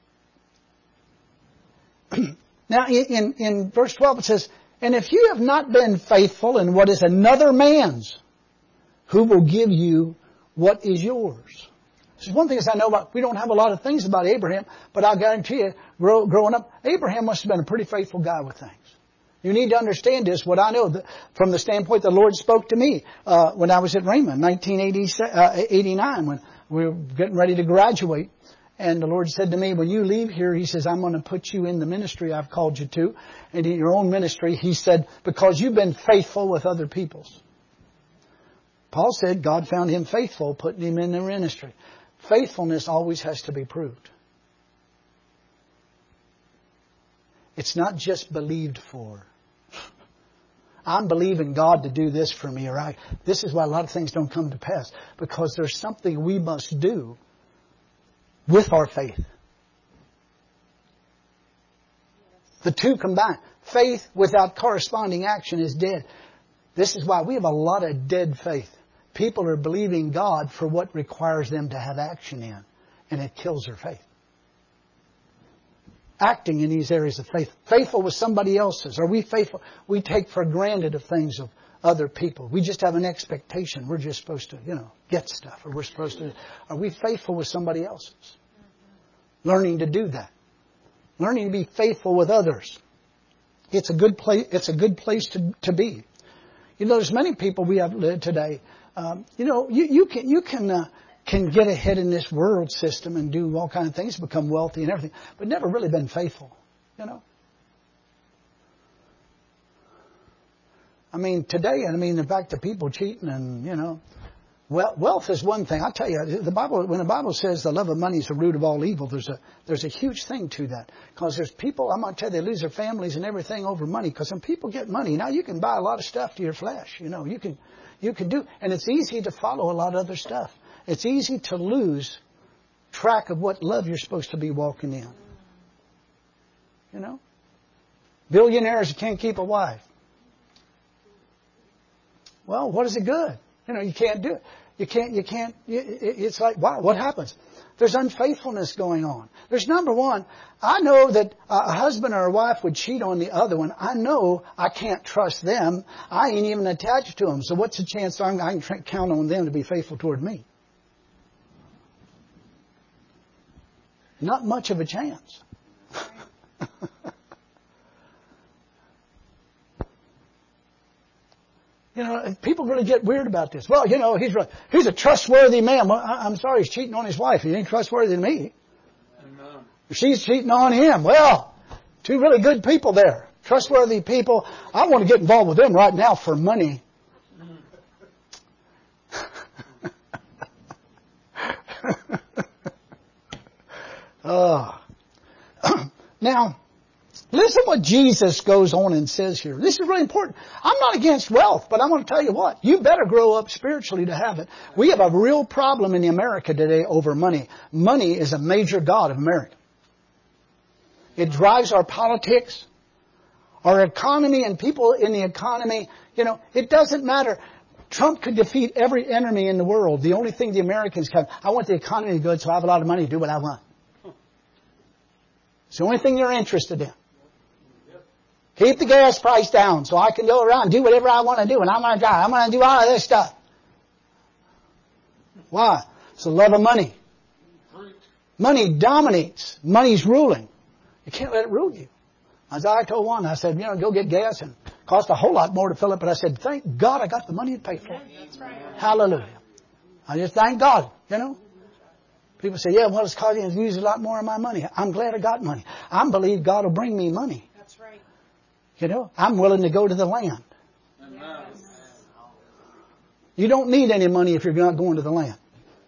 Now, in verse 12 it says, and if you have not been faithful in what is another man's, who will give you what is yours? So one thing is I know about, we don't have a lot of things about Abraham, but I'll guarantee you, growing up, Abraham must have been a pretty faithful guy with things. You need to understand this, what I know from the standpoint the Lord spoke to me when I was at Rhema in 1989, when we were getting ready to graduate. And the Lord said to me, when you leave here, He says, I'm going to put you in the ministry I've called you to. And in your own ministry, He said, because you've been faithful with other people's. Paul said God found him faithful, putting him in the ministry. Faithfulness always has to be proved. It's not just believed for. I'm believing God to do this for me, or this is why a lot of things don't come to pass. Because there's something we must do with our faith. The two combined. Faith without corresponding action is dead. This is why we have a lot of dead faith. People are believing God for what requires them to have action in. And it kills their faith. Acting in these areas of faith. Faithful with somebody else's. Are we faithful? We take for granted of things of other people. We just have an expectation. We're just supposed to, get stuff. Or we're supposed to. Are we faithful with somebody else's? Learning to do that. Learning to be faithful with others. It's a good place. It's a good place to be. There's many people we have today. You can can get ahead in this world system and do all kinds of things, become wealthy and everything, but never really been faithful, you know. I mean, today, back to people cheating and, you know, wealth is one thing. I tell you, when the Bible says the love of money is the root of all evil, there's a huge thing to that. Because there's people, I'm going to tell you, they lose their families and everything over money. Because when people get money, now you can buy a lot of stuff to your flesh. You know, you can do, and it's easy to follow a lot of other stuff. It's easy to lose track of what love you're supposed to be walking in. You know? Billionaires can't keep a wife. Well, what is it good? You know, you can't do it. It's like, wow, what happens? There's unfaithfulness going on. There's number one, I know that a husband or a wife would cheat on the other one. I know I can't trust them. I ain't even attached to them. So what's the chance I can count on them to be faithful toward me? Not much of a chance. You know, people really get weird about this. Well, you know, he's a trustworthy man. Well, I'm sorry, he's cheating on his wife. He ain't trustworthy to me. Amen. She's cheating on him. Well, two really good people there. Trustworthy people. I want to get involved with them right now for money. Now, listen what Jesus goes on and says here. This is really important. I'm not against wealth, but I'm going to tell you what. You better grow up spiritually to have it. We have a real problem in America today over money. Money is a major god of America. It drives our politics, our economy, and people in the economy. You know, it doesn't matter. Trump could defeat every enemy in the world. The only thing the Americans have, I want the economy to be good so I have a lot of money to do what I want. It's the only thing they're interested in. Keep the gas price down so I can go around and do whatever I want to do. And I'm going to drive. I'm going to do all of this stuff. Why? It's the love of money. Money dominates. Money's ruling. You can't let it rule you. As I told one, I said, you know, go get gas and it cost a whole lot more to fill it. But I said, thank God I got the money to pay for it. That's right. Hallelujah. I just thank God, you know. People say, yeah, well, it's costing me to use a lot more of my money. I'm glad I got money. I believe God will bring me money. That's right. You know, I'm willing to go to the land. Yes. You don't need any money if you're not going to the land.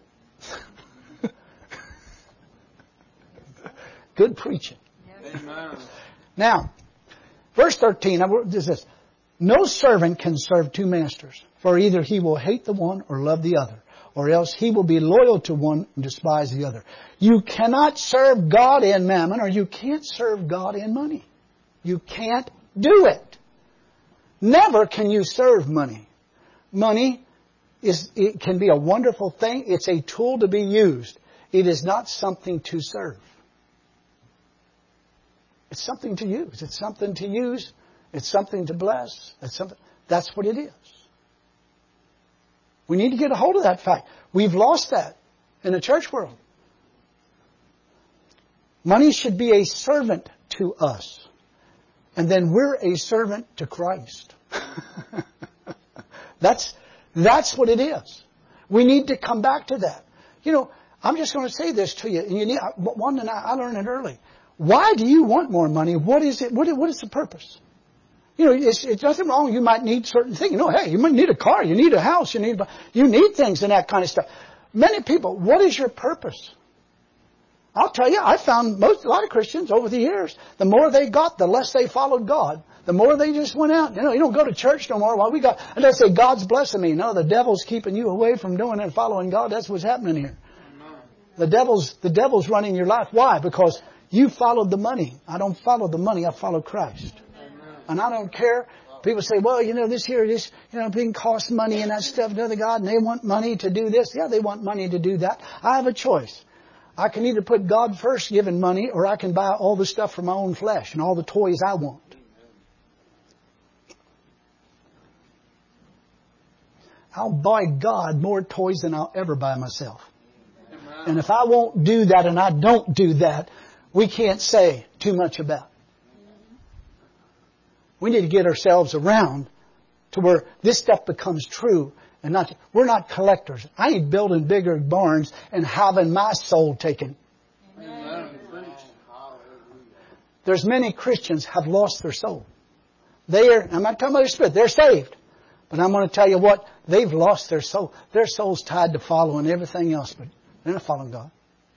Good preaching. Yes. Amen. Now, verse 13, this is, no servant can serve two masters, for either he will hate the one or love the other, or else he will be loyal to one and despise the other. You cannot serve God in mammon, or you can't serve God in money. You can't do it. Never can you serve money. Money it can be a wonderful thing. It's a tool to be used. It is not something to serve. It's something to use. It's something to use. It's something to bless. That's what it is. We need to get a hold of that fact. We've lost that in the church world. Money should be a servant to us. And then we're a servant to Christ. That's what it is. We need to come back to that. You know, I'm just going to say this to you. And I learned it early. Why do you want more money? What is it? What is the purpose? You know, it's nothing wrong. You might need certain things. You know, hey, you might need a car. You need a house. You need things and that kind of stuff. Many people, what is your purpose? I'll tell you, I found a lot of Christians over the years, the more they got, the less they followed God. The more they just went out. You know, you don't go to church no more. Well, and they say, God's blessing me. No, the devil's keeping you away from doing and following God. That's what's happening here. The devil's running your life. Why? Because you followed the money. I don't follow the money. I follow Christ. And I don't care. People say, well, you know, being cost money and that stuff to other God, and they want money to do this. Yeah, they want money to do that. I have a choice. I can either put God first giving money, or I can buy all the stuff for my own flesh and all the toys I want. I'll buy God more toys than I'll ever buy myself. And if I won't do that and I don't do that, we can't say too much about it. We need to get ourselves around to where this stuff becomes true. And we're not collectors. I ain't building bigger barns and having my soul taken. Amen. There's many Christians have lost their soul. I'm not talking about their spirit. They're saved. But I'm going to tell you what, they've lost their soul. Their soul's tied to following everything else, but they're not following God.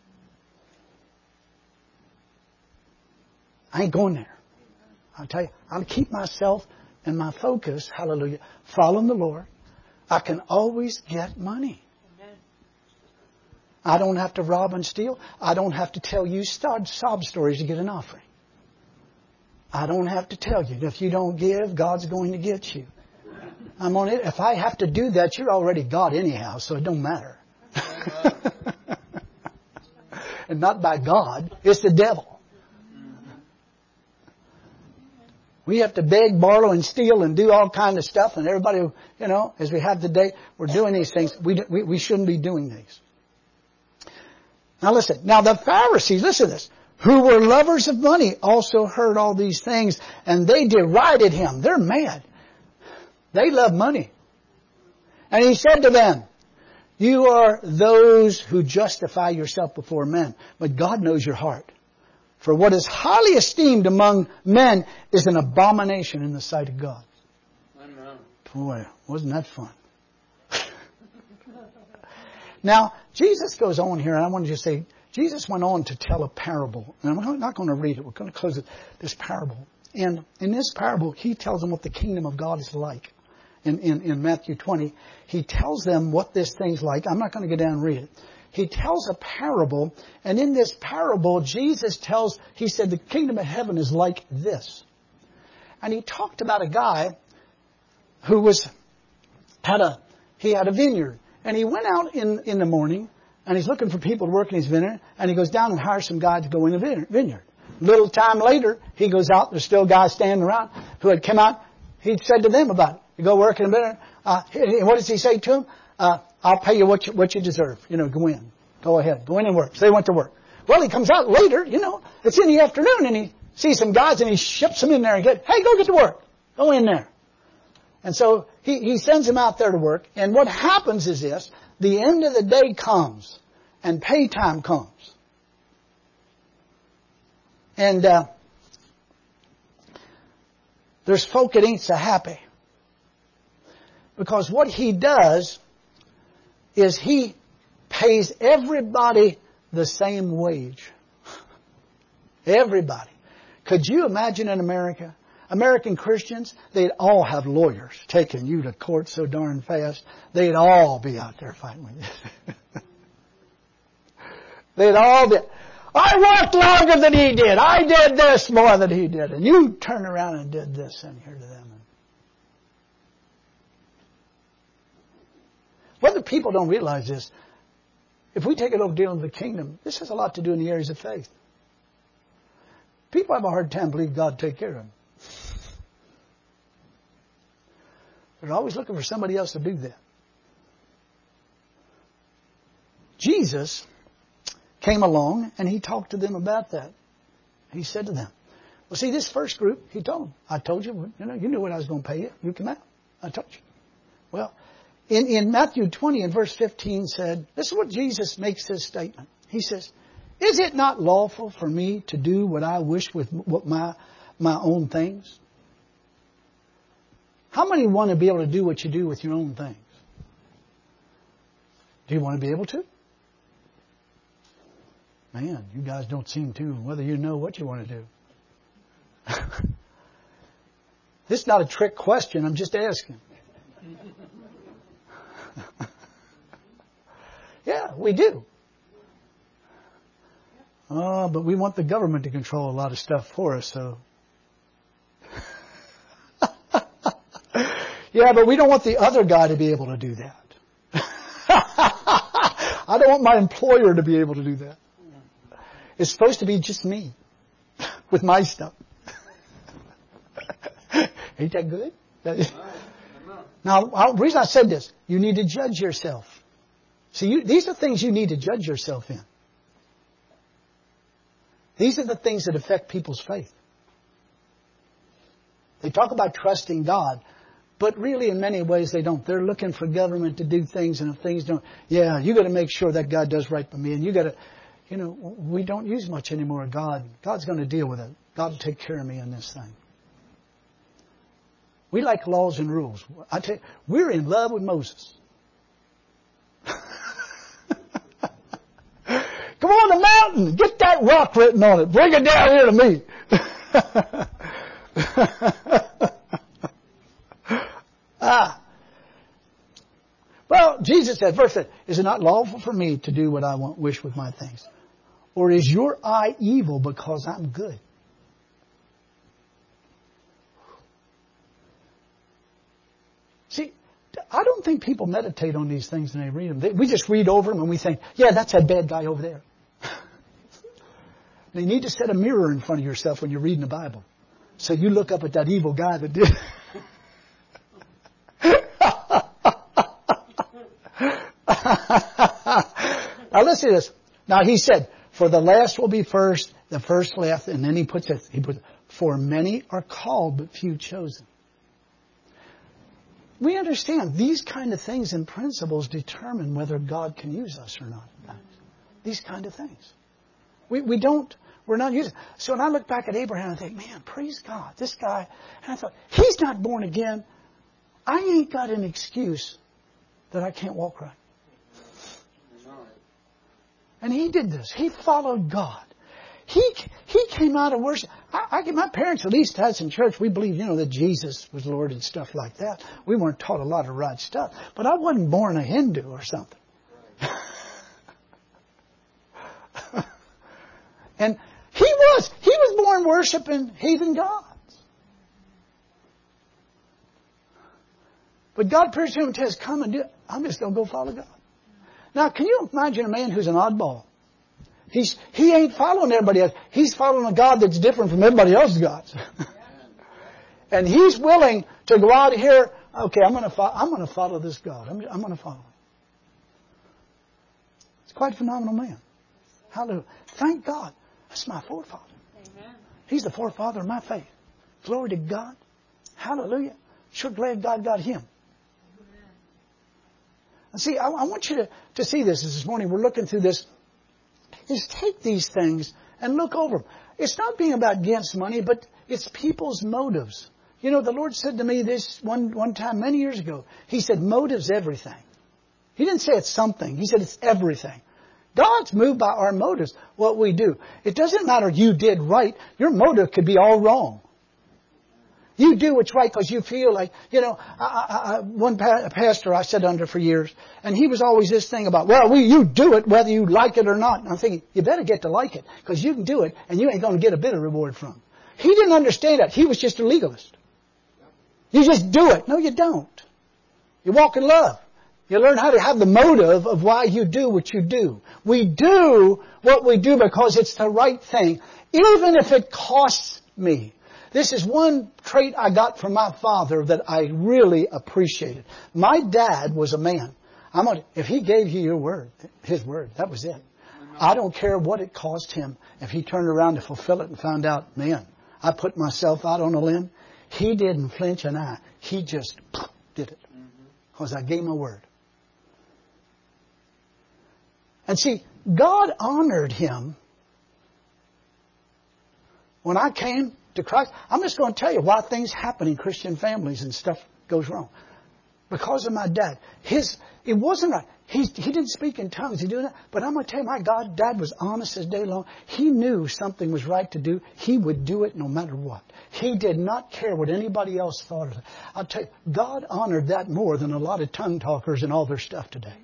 I ain't going there. I'll tell you, I'll keep myself and my focus, hallelujah, following the Lord. I can always get money. Amen. I don't have to rob and steal. I don't have to tell you sob stories to get an offering. I don't have to tell you. If you don't give, God's going to get you. I'm on it. If I have to do that, you're already God anyhow, so it don't matter. And not by God, it's the devil. We have to beg, borrow, and steal and do all kind of stuff. And everybody, you know, as we have today, we're doing these things. We shouldn't be doing these. Now listen. Now the Pharisees, listen to this, who were lovers of money, also heard all these things, and they derided him. They're mad. They love money. And he said to them, you are those who justify yourself before men, but God knows your heart. For what is highly esteemed among men is an abomination in the sight of God. Amen. Boy, wasn't that fun? Now, Jesus goes on here, and I want to just say, Jesus went on to tell a parable. And I'm not going to read it. We're going to close it. This parable. And in this parable, he tells them what the kingdom of God is like. In Matthew 20, he tells them what this thing's like. I'm not going to go down and read it. He tells a parable, and in this parable, Jesus he said, the kingdom of heaven is like this. And he talked about a guy who had a vineyard. And he went out in the morning, and he's looking for people to work in his vineyard, and he goes down and hires some guys to go in the vineyard. Little time later, he goes out, there's still guys standing around who had come out. He said to them about it. You go work in the vineyard. What does he say to them? I'll pay you what you deserve. You know, go in. Go ahead. Go in and work. So they went to work. Well, he comes out later, you know. It's in the afternoon, and he sees some guys, and he ships them in there and hey, go get to work. Go in there. And so he sends them out there to work. And what happens is this. The end of the day comes, and pay time comes. And there's folk that ain't so happy. Because what he does is he pays everybody the same wage. Everybody. Could you imagine in America? American Christians, they'd all have lawyers taking you to court so darn fast. They'd all be out there fighting with you. They'd all be, I worked longer than he did. I did this more than he did. And you turn around and did this in here to them. What the people don't realize is, if we take it over dealing with the kingdom, this has a lot to do in the areas of faith. People have a hard time believing God will take care of them. They're always looking for somebody else to do that. Jesus came along and he talked to them about that. He said to them, well, see, this first group, he told them, I told you, you knew what I was going to pay you. You come out. I told you. Well, in Matthew 20 and verse 15 said, this is what Jesus makes his statement. He says, is it not lawful for me to do what I wish with my own things? How many want to be able to do what you do with your own things? Do you want to be able to? Man, you guys don't seem to, whether you know what you want to do. This is not a trick question. I'm just asking. Yeah, we do. Oh, but we want the government to control a lot of stuff for us, so. Yeah, but we don't want the other guy to be able to do that. I don't want my employer to be able to do that. It's supposed to be just me with my stuff. Ain't that good? Now, the reason I said this, you need to judge yourself. See, these are things you need to judge yourself in. These are the things that affect people's faith. They talk about trusting God. But really, in many ways, they don't. They're looking for government to do things, and if things don't, yeah, you got to make sure that God does right by me, and you got to, we don't use much anymore. God's going to deal with it. God will take care of me in this thing. We like laws and rules. I tell you, we're in love with Moses. Come on the mountain, get that rock written on it, bring it down here to me. Well, Jesus said, verse 8, is it not lawful for me to do what I wish with my things? Or is your eye evil because I'm good? See, I don't think people meditate on these things when they read them. We just read over them and we think, yeah, that's that bad guy over there. You need to set a mirror in front of yourself when you're reading the Bible. So you look up at that evil guy that did. Now listen to this. Now he said, for the last will be first, the first last, and then he puts, for many are called, but few chosen. We understand these kind of things and principles determine whether God can use us or not. These kind of things. We're not using. So when I look back at Abraham, I think, man, praise God, this guy. And I thought, he's not born again. I ain't got an excuse that I can't walk right. And he did this. He followed God. He came out of worship. My parents at least had some church. We believe, that Jesus was Lord and stuff like that. We weren't taught a lot of right stuff. But I wasn't born a Hindu or something. And he was born worshiping heathen gods. But God appears to him and says, come and do it. I'm just going to go follow God. Now, can you imagine a man who's an oddball? He ain't following everybody else. He's following a God that's different from everybody else's gods. And he's willing to go out here. Okay, I'm going to follow this God. I'm going to follow him. It's quite a phenomenal man. Hallelujah. Thank God. That's my forefather. Amen. He's the forefather of my faith. Glory to God. Hallelujah. Sure glad God got him. Amen. And see, I want you to see this morning. We're looking through this. Is take these things and look over them. It's not being about against money, but it's people's motives. The Lord said to me this one time many years ago. He said, motive's everything. He didn't say it's something. He said it's everything. God's moved by our motives, what we do. It doesn't matter you did right. Your motive could be all wrong. You do what's right because you feel like, one pastor I sat under for years, and he was always this thing about, you do it whether you like it or not. And I'm thinking, you better get to like it because you can do it and you ain't going to get a bit of reward from it. He didn't understand that. He was just a legalist. You just do it. No, you don't. You walk in love. You learn how to have the motive of why you do what you do. We do what we do because it's the right thing, even if it costs me. This is one trait I got from my father that I really appreciated. My dad was a man. If he gave you your word, his word, that was it. I don't care what it cost him. If he turned around to fulfill it and found out, man, I put myself out on a limb, he didn't flinch an eye. He just did it. Because I gave my word. And see, God honored him when I came to Christ. I'm just going to tell you why things happen in Christian families and stuff goes wrong. Because of my dad. It wasn't right. He didn't speak in tongues. He did that. But I'm going to tell you, my dad was honest as day long. He knew something was right to do. He would do it no matter what. He did not care what anybody else thought of it. I'll tell you, God honored that more than a lot of tongue talkers and all their stuff today.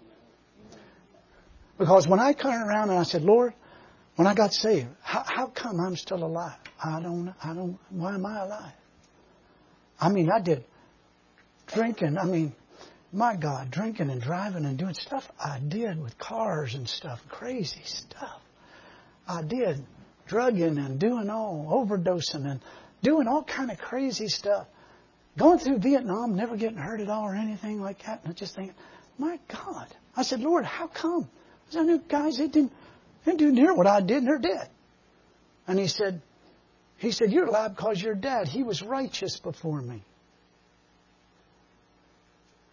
Because when I turned around and I said, Lord, when I got saved, how come I'm still alive? I don't, why am I alive? I did drinking. My God, drinking and driving and doing stuff I did with cars and stuff, crazy stuff. I did drugging and doing overdosing and doing all kind of crazy stuff. Going through Vietnam, never getting hurt at all or anything like that. And I just thinking, my God. I said, Lord, how come? I knew guys that didn't do near what I did and they're dead. And he said, you're alive because your dad, he was righteous before me.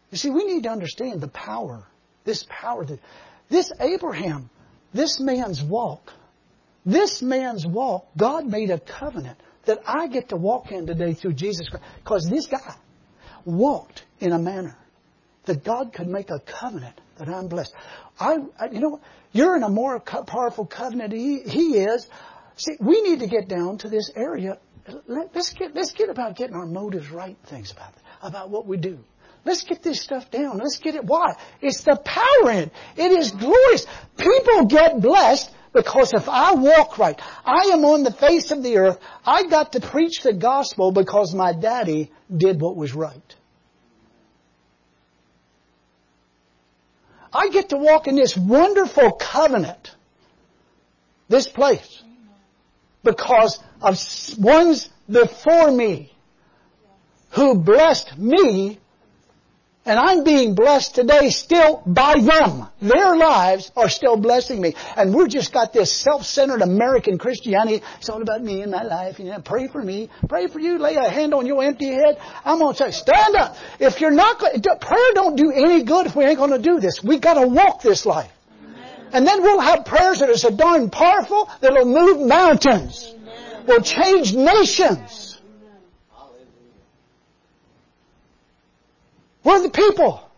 You see, we need to understand the power. This power. This Abraham, this man's walk, God made a covenant that I get to walk in today through Jesus Christ. Because this guy walked in a manner that God could make a covenant that I'm blessed. You know what? You're in a more powerful covenant he is. See, we need to get down to this area. Let's get about getting our motives right. Things about what we do. Let's get this stuff down. Let's get it. Why? It's the power in it. It is glorious. People get blessed because if I walk right, I am on the face of the earth. I got to preach the gospel because my daddy did what was right. I get to walk in this wonderful covenant, this place, because of ones before me who blessed me, and I'm being blessed today still by them. Their lives are still blessing me. And we've just got this self-centered American Christianity. It's all about me and my life. You know, pray for me. Pray for you. Lay a hand on your empty head. I'm going to say, stand up. If you're not going to, prayer don't do any good if we ain't going to do this. We got to walk this life. Amen. And then we'll have prayers that are so darn powerful that'll move mountains. Amen. Will change nations. We're the people.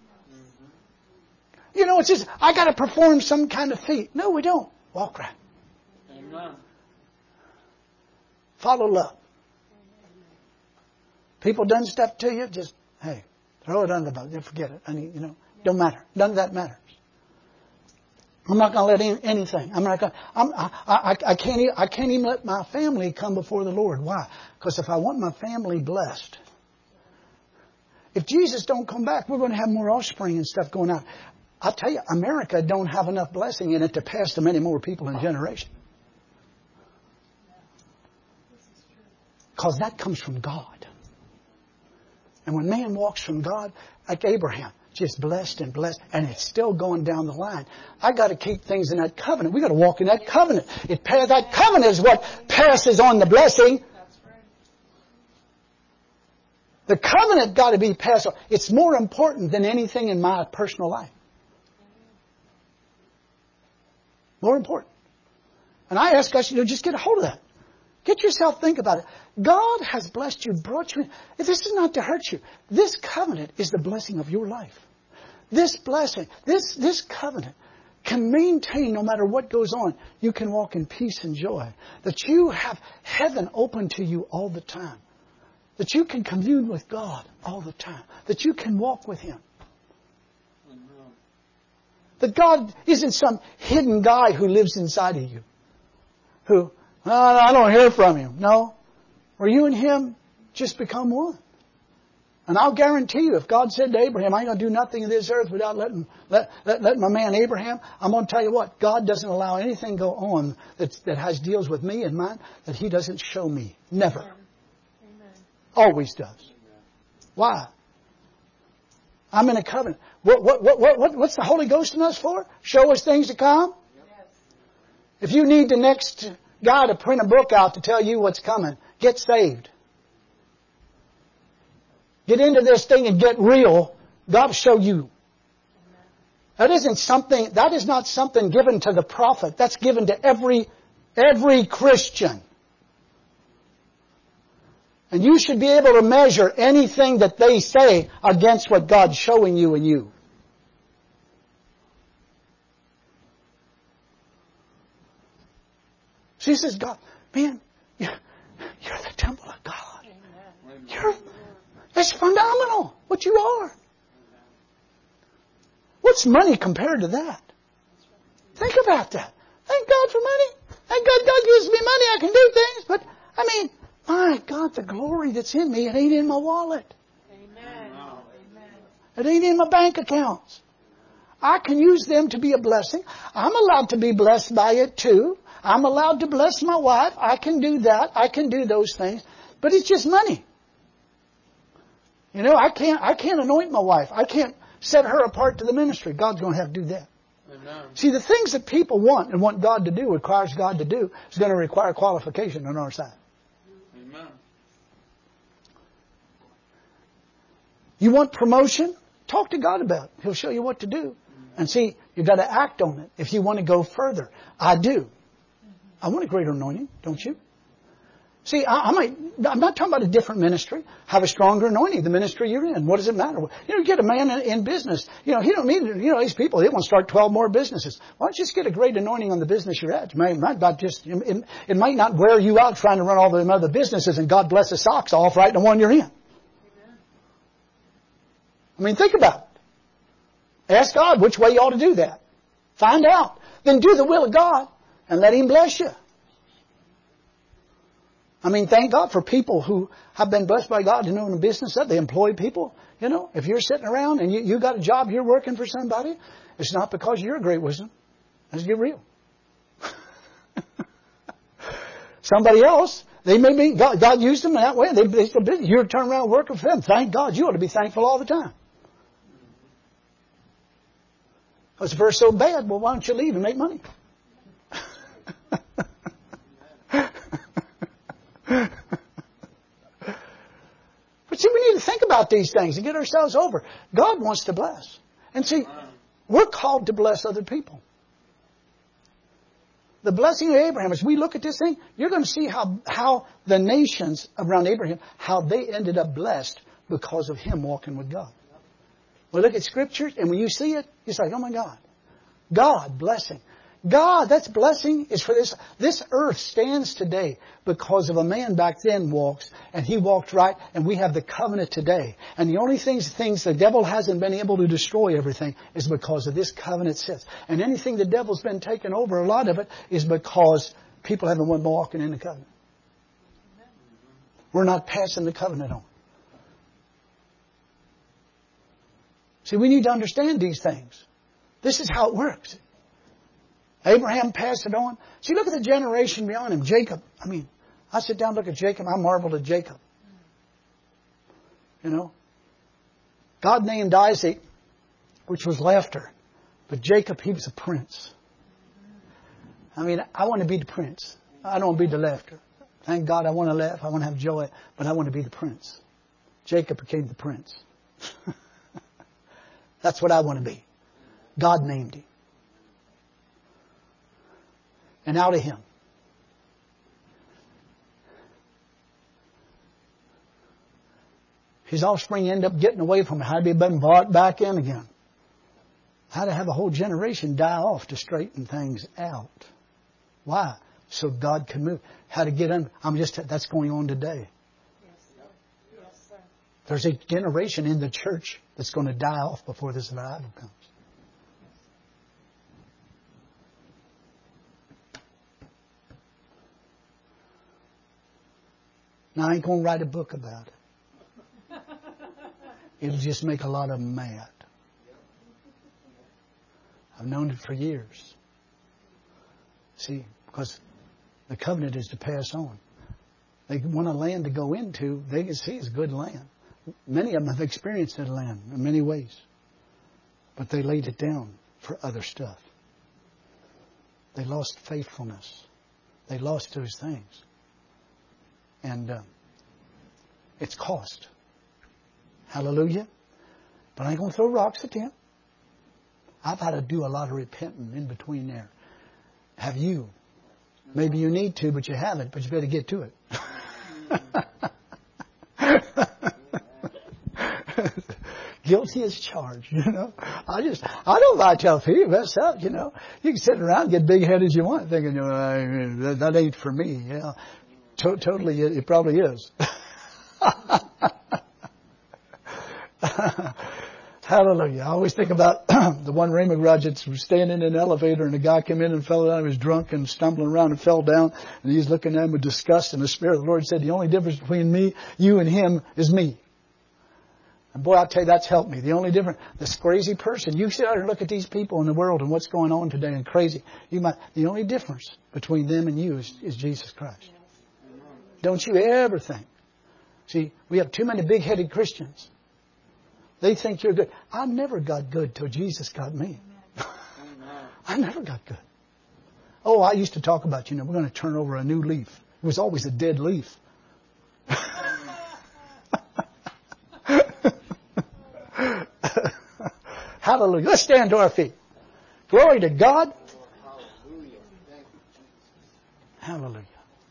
You know, it's just, I got to perform some kind of feat. No, we don't. Walk right. Amen. Follow love. People done stuff to you, just, hey, throw it under the bus. Forget it. I mean, you know, don't matter. None of that matters. I'm not going to let anything. I'm not going. I can't even let my family come before the Lord. Why? Because if I want my family blessed, if Jesus don't come back, we're going to have more offspring and stuff going on. I'll tell you, America don't have enough blessing in it to pass to many more people in a generation. Because that comes from God. And when man walks from God, like Abraham, just blessed and blessed, and it's still going down the line. I got to keep things in that covenant. We got to walk in that covenant. That covenant is what passes on the blessing. The covenant got to be passed on. It's more important than anything in my personal life. More important. And I ask us, just get a hold of that. Get yourself, think about it. God has blessed you, brought you in. This is not to hurt you. This covenant is the blessing of your life. This blessing, this covenant can maintain no matter what goes on. You can walk in peace and joy. That you have heaven open to you all the time. That you can commune with God all the time. That you can walk with Him. That God isn't some hidden guy who lives inside of you. Who, I don't hear from Him. No. Where you and Him just become one. And I'll guarantee you, if God said to Abraham, I ain't going to do nothing in this earth without letting my man Abraham, I'm going to tell you what, God doesn't allow anything go on that has deals with me and mine that He doesn't show me. Never. Amen. Always does. Why? I'm in a covenant. What's the Holy Ghost in us for? Show us things to come? Yes. If you need the next guy to print a book out to tell you what's coming, get saved. Get into this thing and get real. God will show you. That is not something given to the prophet. That's given to every Christian. And you should be able to measure anything that they say against what God's showing you and you. She says, God, man, you're the temple of God. It's phenomenal what you are. What's money compared to that? Think about that. Thank God for money. Thank God God gives me money. I can do things. But, my God, the glory that's in me, it ain't in my wallet. Amen. It ain't in my bank accounts. I can use them to be a blessing. I'm allowed to be blessed by it too. I'm allowed to bless my wife. I can do that. I can do those things. But it's just money. I can't anoint my wife. I can't set her apart to the ministry. God's going to have to do that. Amen. See, the things that people want and want God to do, requires God to do, is going to require qualification on our side. Amen. You want promotion? talk to God about it. He'll show you what to do. And see, you've got to act on it if you want to go further. I do. I want a greater anointing, don't you? See, I'm not talking about a different ministry. Have a stronger anointing, the ministry you're in. What does it matter? You get a man in business. He don't need, these people, they want to start 12 more businesses. Why don't you just get a great anointing on the business you're at? It might not wear you out trying to run all the other businesses and God bless the socks off right in the one you're in. I mean, think about it. Ask God which way you ought to do that. Find out. Then do the will of God and let Him bless you. I mean, thank God for people who have been blessed by God to know in the business that they employ people. If you're sitting around and you got a job, you're working for somebody, it's not because you're a great wisdom. Let's get real. Somebody else, they may be, God used them in that way. You're turning around working for them. Thank God. You ought to be thankful all the time. Was the verse so bad? Well, why don't you leave and make money? But see, we need to think about these things and get ourselves over. God wants to bless. And see, we're called to bless other people. The blessing of Abraham, as we look at this thing, you're going to see how the nations around Abraham, how they ended up blessed because of him walking with God. We look at Scriptures, and when you see it, it's like, oh my God. God, blessing. God, that's blessing is for this. This earth stands today because of a man back then walks, and he walked right, and we have the covenant today. And the only things the devil hasn't been able to destroy everything is because of this covenant sits. And anything the devil's been taking over, a lot of it, is because people haven't been walking in the covenant. We're not passing the covenant on. See, we need to understand these things. This is how it works. Abraham passed it on. See, look at the generation beyond him. Jacob. I mean, I sit down and look at Jacob. I marvel at Jacob. God named Isaac, which was laughter. But Jacob, he was a prince. I mean, I want to be the prince. I don't want to be the laughter. Thank God I want to laugh. I want to have joy. But I want to be the prince. Jacob became the prince. That's what I want to be. God named him. And out of him, his offspring end up getting away from him. Had to be brought back in again. Had to have a whole generation die off to straighten things out. Why? So God can move. How to get in. That's going on today. Yes, sir. There's a generation in the church that's going to die off before this revival comes. Now, I ain't going to write a book about it. It'll just make a lot of them mad. I've known it for years. See, because the covenant is to pass on. They want a land to go into, they can see it's good land. Many of them have experienced that land in many ways. But they laid it down for other stuff. They lost faithfulness. They lost those things. And it's cost. Hallelujah. But I ain't going to throw rocks at them. I've had to do a lot of repenting in between there. Have you? Maybe you need to, but you haven't. But you better get to it. Guilty as charged, I don't like to tell people mess up, You can sit around and get big headed as you want, thinking, that ain't for me, Totally, it probably is. Hallelujah. I always think about the one Raymond Rogers was standing in an elevator and a guy came in and fell down. He was drunk and stumbling around and fell down. And he's looking at him with disgust. And the Spirit of the Lord said, the only difference between me, you and him is me. And boy, I'll tell you, that's helped me. The only difference, this crazy person, you sit out and look at these people in the world and what's going on today and crazy. The only difference between them and you is Jesus Christ. Don't you ever think. See, we have too many big-headed Christians. They think you're good. I never got good till Jesus got me. I never got good. Oh, I used to talk about, we're going to turn over a new leaf. It was always a dead leaf. Hallelujah. Let's stand to our feet. Glory to God. Hallelujah.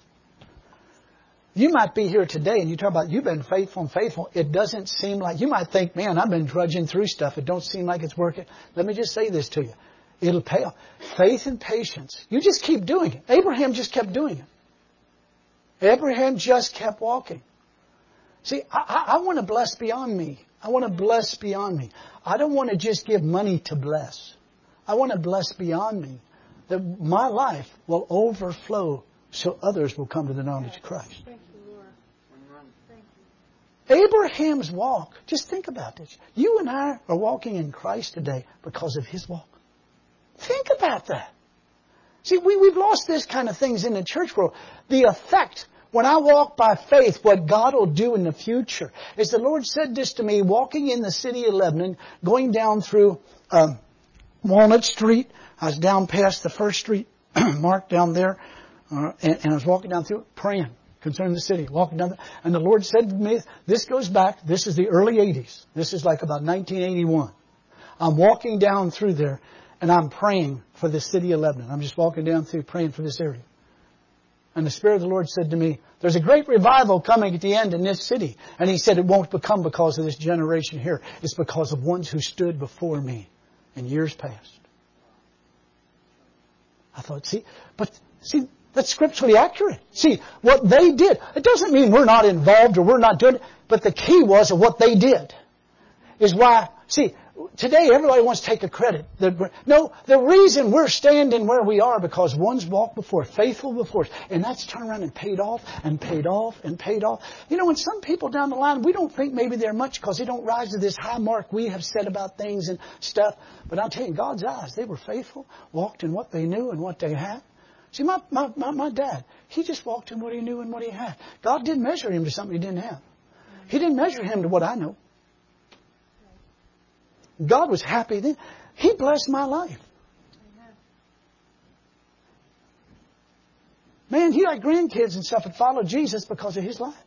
You might be here today and you talk about you've been faithful and faithful. It doesn't seem like, you might think, man, I've been drudging through stuff. It don't seem like it's working. Let me just say this to you. It'll pay off. Faith and patience. You just keep doing it. Abraham just kept doing it. Abraham just kept walking. See, I want to bless beyond me. I want to bless beyond me. I don't want to just give money to bless. I want to bless beyond me. That my life will overflow so others will come to the knowledge of Christ. Thank you, Lord. Thank you. Abraham's walk, just think about this. You and I are walking in Christ today because of His walk. Think about that. See, we've lost this kind of things in the church world. The effect, when I walk by faith, what God will do in the future. As the Lord said this to me, walking in the city of Lebanon, going down through Walnut Street. I was down past the first street, marked down there, and I was walking down through it, praying concerning the city, walking down there. And the Lord said to me, this goes back, this is the early 80s. This is like about 1981. I'm walking down through there, and I'm praying for the city of Lebanon. I'm just walking down through praying for this area. And the Spirit of the Lord said to me, there's a great revival coming at the end in this city. And He said it won't become because of this generation here. It's because of ones who stood before me in years past. I thought, see, that's scripturally accurate. See, what they did, it doesn't mean we're not involved or we're not doing it, but the key was of what they did is why, see, today everybody wants to take a credit. No, the reason we're standing where we are because one's walked before, faithful before us, and that's turned around and paid off and paid off and paid off. You know, and some people down the line, we don't think maybe they're much because they don't rise to this high mark we have said about things and stuff. But I'll tell you, in God's eyes, they were faithful, walked in what they knew and what they had. See, my dad, he just walked in what he knew and what he had. God didn't measure him to something he didn't have. He didn't measure him to what I know. God was happy then. He blessed my life. Man, he had grandkids and stuff that followed Jesus because of his life.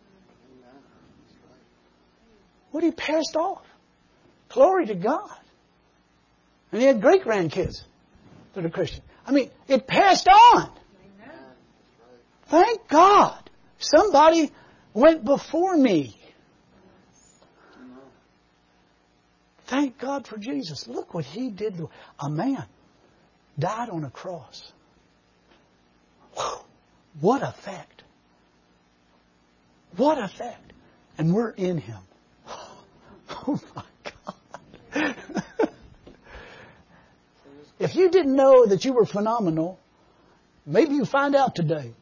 What he passed off. Glory to God. And he had great grandkids that are Christian. I mean, it passed on. Thank God. Somebody went before me. Thank God for Jesus. Look what He did. A man died on a cross. Whew. What effect. What effect. And we're in Him. Oh my God. If you didn't know that you were phenomenal, maybe you find out today.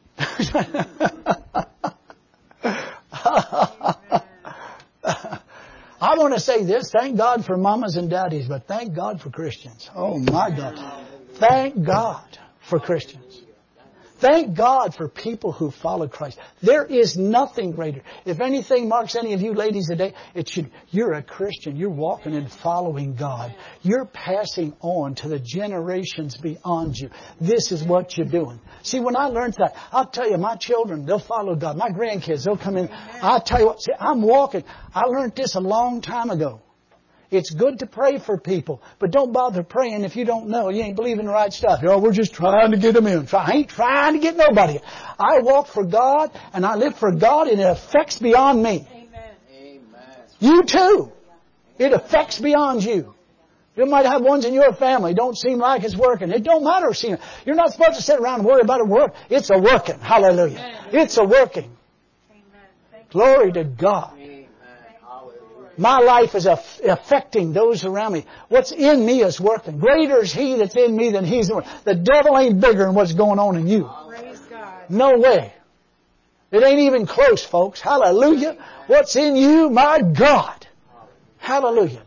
I want to say this, thank God for mamas and daddies, but thank God for Christians. Oh my God. Thank God for Christians. Thank God for people who follow Christ. There is nothing greater. If anything marks any of you ladies today, you're a Christian. You're walking and following God. You're passing on to the generations beyond you. This is what you're doing. See, when I learned that, I'll tell you, my children, they'll follow God. My grandkids, they'll come in. I'll tell you what, see, I'm walking. I learned this a long time ago. It's good to pray for people, but don't bother praying if you don't know. You ain't believing the right stuff. We're just trying to get them in. I ain't trying to get nobody in. I walk for God, and I live for God, and it affects beyond me. Amen. You too. It affects beyond you. You might have ones in your family. Don't seem like it's working. It don't matter. You're not supposed to sit around and worry about it work. It's a working. Hallelujah. Amen. It's a working. Amen. Glory to God. My life is affecting those around me. What's in me is working. Greater is He that's in me than He's in the world. The devil ain't bigger than what's going on in you. Praise God. No way. It ain't even close, folks. Hallelujah. What's in you, my God. Hallelujah.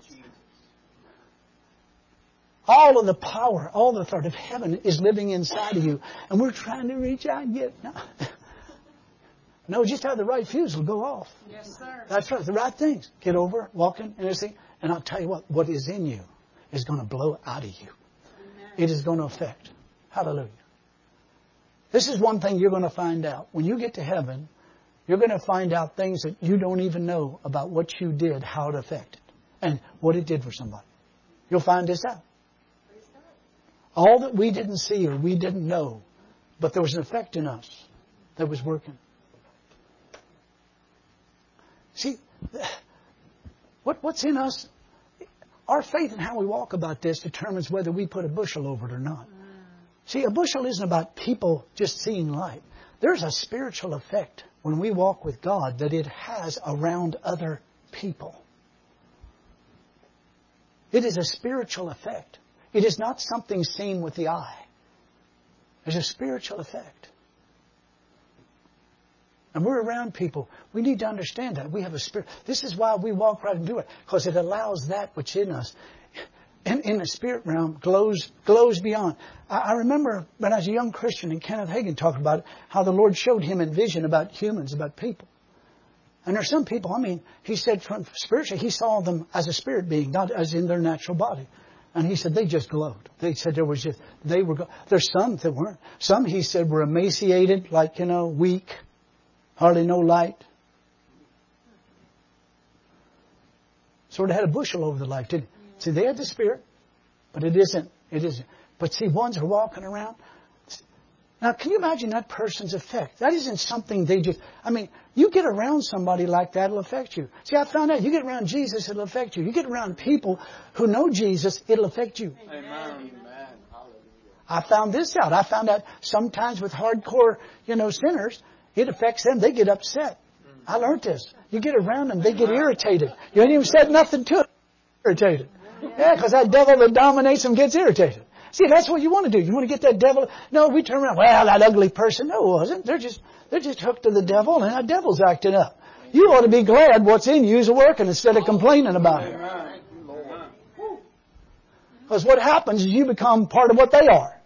All of the power, all the authority of heaven is living inside of you. And we're trying to reach out and get... No, just have the right fuse will go off. Yes, sir. That's right. The right things. Get over, walking, and everything. And I'll tell you what is in you is going to blow out of you. Amen. It is going to affect. Hallelujah. This is one thing you're going to find out. When you get to heaven, you're going to find out things that you don't even know about what you did, how it affected, and what it did for somebody. You'll find this out. All that we didn't see or we didn't know, but there was an effect in us that was working. See, what's in us, our faith and how we walk about this determines whether we put a bushel over it or not. See, a bushel isn't about people just seeing light. There's a spiritual effect when we walk with God that it has around other people. It is a spiritual effect. It is not something seen with the eye. There's a spiritual effect. And we're around people. We need to understand that. We have a spirit. This is why we walk right and do it. Because it allows that which in us, in the spirit realm, glows beyond. I remember when I was a young Christian and Kenneth Hagin talked about it, how the Lord showed him in vision about humans, about people. And there's some people, he said from spiritually, he saw them as a spirit being, not as in their natural body. And he said they just glowed. They said there's some that weren't. Some, he said, were emaciated, like, weak, hardly no light. Sort of had a bushel over the life, didn't it? See, they had the spirit, but it isn't. But see, ones are walking around. Now, can you imagine that person's effect? That isn't something they just... you get around somebody like that, it'll affect you. See, I found out you get around Jesus, it'll affect you. You get around people who know Jesus, it'll affect you. Amen. I found this out. I found out sometimes with hardcore, sinners, it affects them. They get upset. I learned this. You get around them, they get irritated. You ain't even said nothing to them. Irritated. Yeah, because that devil that dominates them gets irritated. See, that's what you want to do. You want to get that devil. No, we turn around. Well, that ugly person. No, it wasn't. They're just hooked to the devil, and that devil's acting up. You ought to be glad what's in you is working instead of complaining about it. Because what happens is you become part of what they are.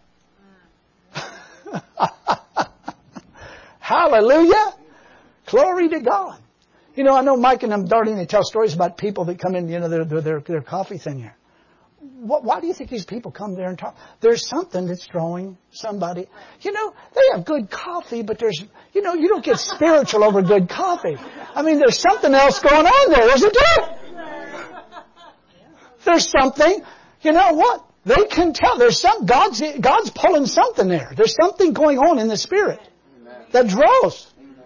Hallelujah. Glory to God. I know Mike and Darlene, they tell stories about people that come in, their coffee thing here. Why do you think these people come there and talk? There's something that's drawing somebody. They have good coffee, but there's, you don't get spiritual over good coffee. There's something else going on there, isn't there? There's something, you know what? They can tell. There's God's pulling something there. There's something going on in the spirit that draws.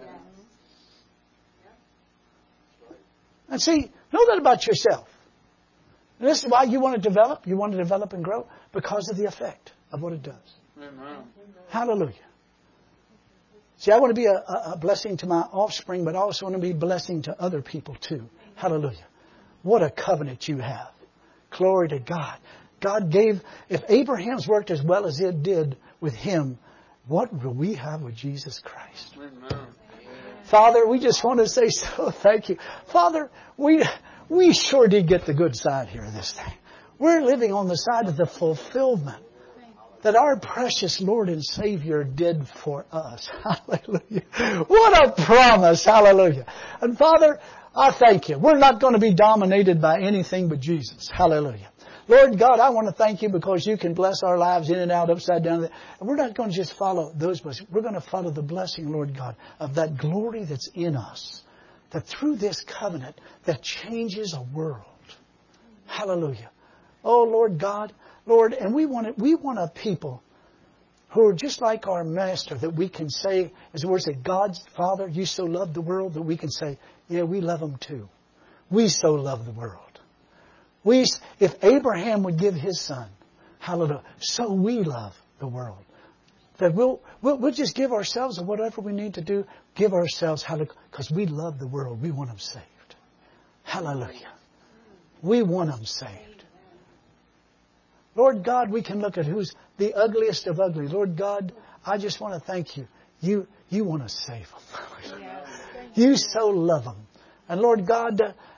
And see, know that about yourself. And this is why you want to develop. You want to develop and grow because of the effect of what it does. Amen. Hallelujah. See, I want to be a blessing to my offspring, but I also want to be a blessing to other people too. Hallelujah. What a covenant you have. Glory to God. God gave, if Abraham's worked as well as it did with him, what will we have with Jesus Christ? Amen. Father, we just want to say so thank you. Father, we sure did get the good side here of this thing. We're living on the side of the fulfillment that our precious Lord and Savior did for us. Hallelujah. What a promise. Hallelujah. And Father, I thank you. We're not going to be dominated by anything but Jesus. Hallelujah. Lord God, I want to thank you because you can bless our lives in and out, upside down. And we're not going to just follow those blessings. We're going to follow the blessing, Lord God, of that glory that's in us. That through this covenant that changes a world. Hallelujah. Oh, Lord God, Lord, and we want a people who are just like our Master, that we can say, as the word says, God, Father, you so loved the world, that we can say, yeah, we love them too. We so love the world. If Abraham would give his son, hallelujah, so we love the world. That we'll just give ourselves or whatever we need to do, give ourselves, hallelujah, because we love the world. We want them saved. Hallelujah. We want them saved. Lord God, we can look at who's the ugliest of ugly. Lord God, I just want to thank you. You want to save them. You so love them. And Lord God,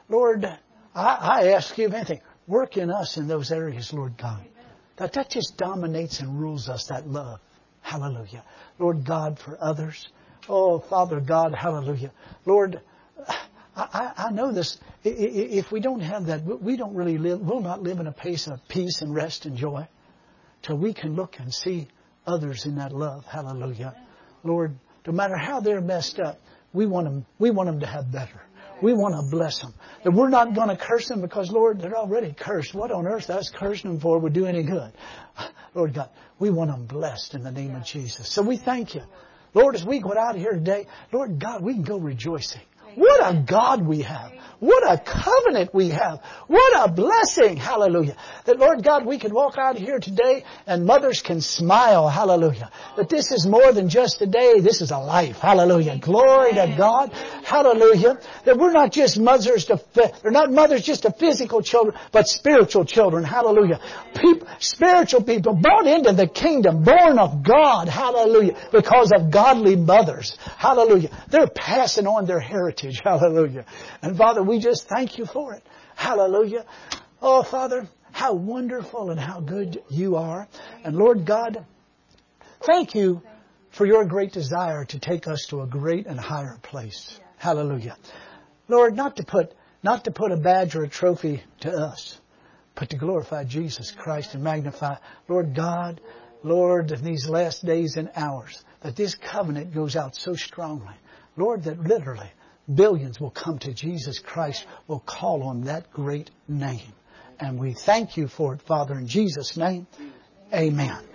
I ask you, if anything, work in us in those areas, Lord God. That just dominates and rules us, that love. Hallelujah. Lord God, for others. Oh, Father God, hallelujah. Lord, I know this. If we don't have that, we don't really live, we'll not live in a place of peace and rest and joy till we can look and see others in that love. Hallelujah. Lord, no matter how they're messed up, we want them to have better. We want to bless them. That we're not going to curse them because, Lord, they're already cursed. What on earth us cursing them for would do any good? Lord God, we want them blessed in the name of Jesus. So we thank you. Lord, as we go out here today, Lord God, we can go rejoicing. What a God we have. What a covenant we have. What a blessing. Hallelujah. That, Lord God, we can walk out here today and mothers can smile. Hallelujah. That this is more than just a day. This is a life. Hallelujah. Glory to God. Hallelujah. That we're not just mothers they're not mothers just to physical children, but spiritual children. Hallelujah. Spiritual people brought into the kingdom, born of God. Hallelujah. Because of godly mothers. Hallelujah. They're passing on their heritage. Hallelujah. And Father, we just thank you for it. Hallelujah. Oh, Father, how wonderful and how good you are. And Lord God, thank you for your great desire to take us to a great and higher place. Hallelujah. Lord, not to put a badge or a trophy to us, but to glorify Jesus Christ and magnify, Lord God, Lord, in these last days and hours, that this covenant goes out so strongly. Lord, that literally billions will come to Jesus Christ, will call on that great name. And we thank you for it, Father, in Jesus' name. Amen.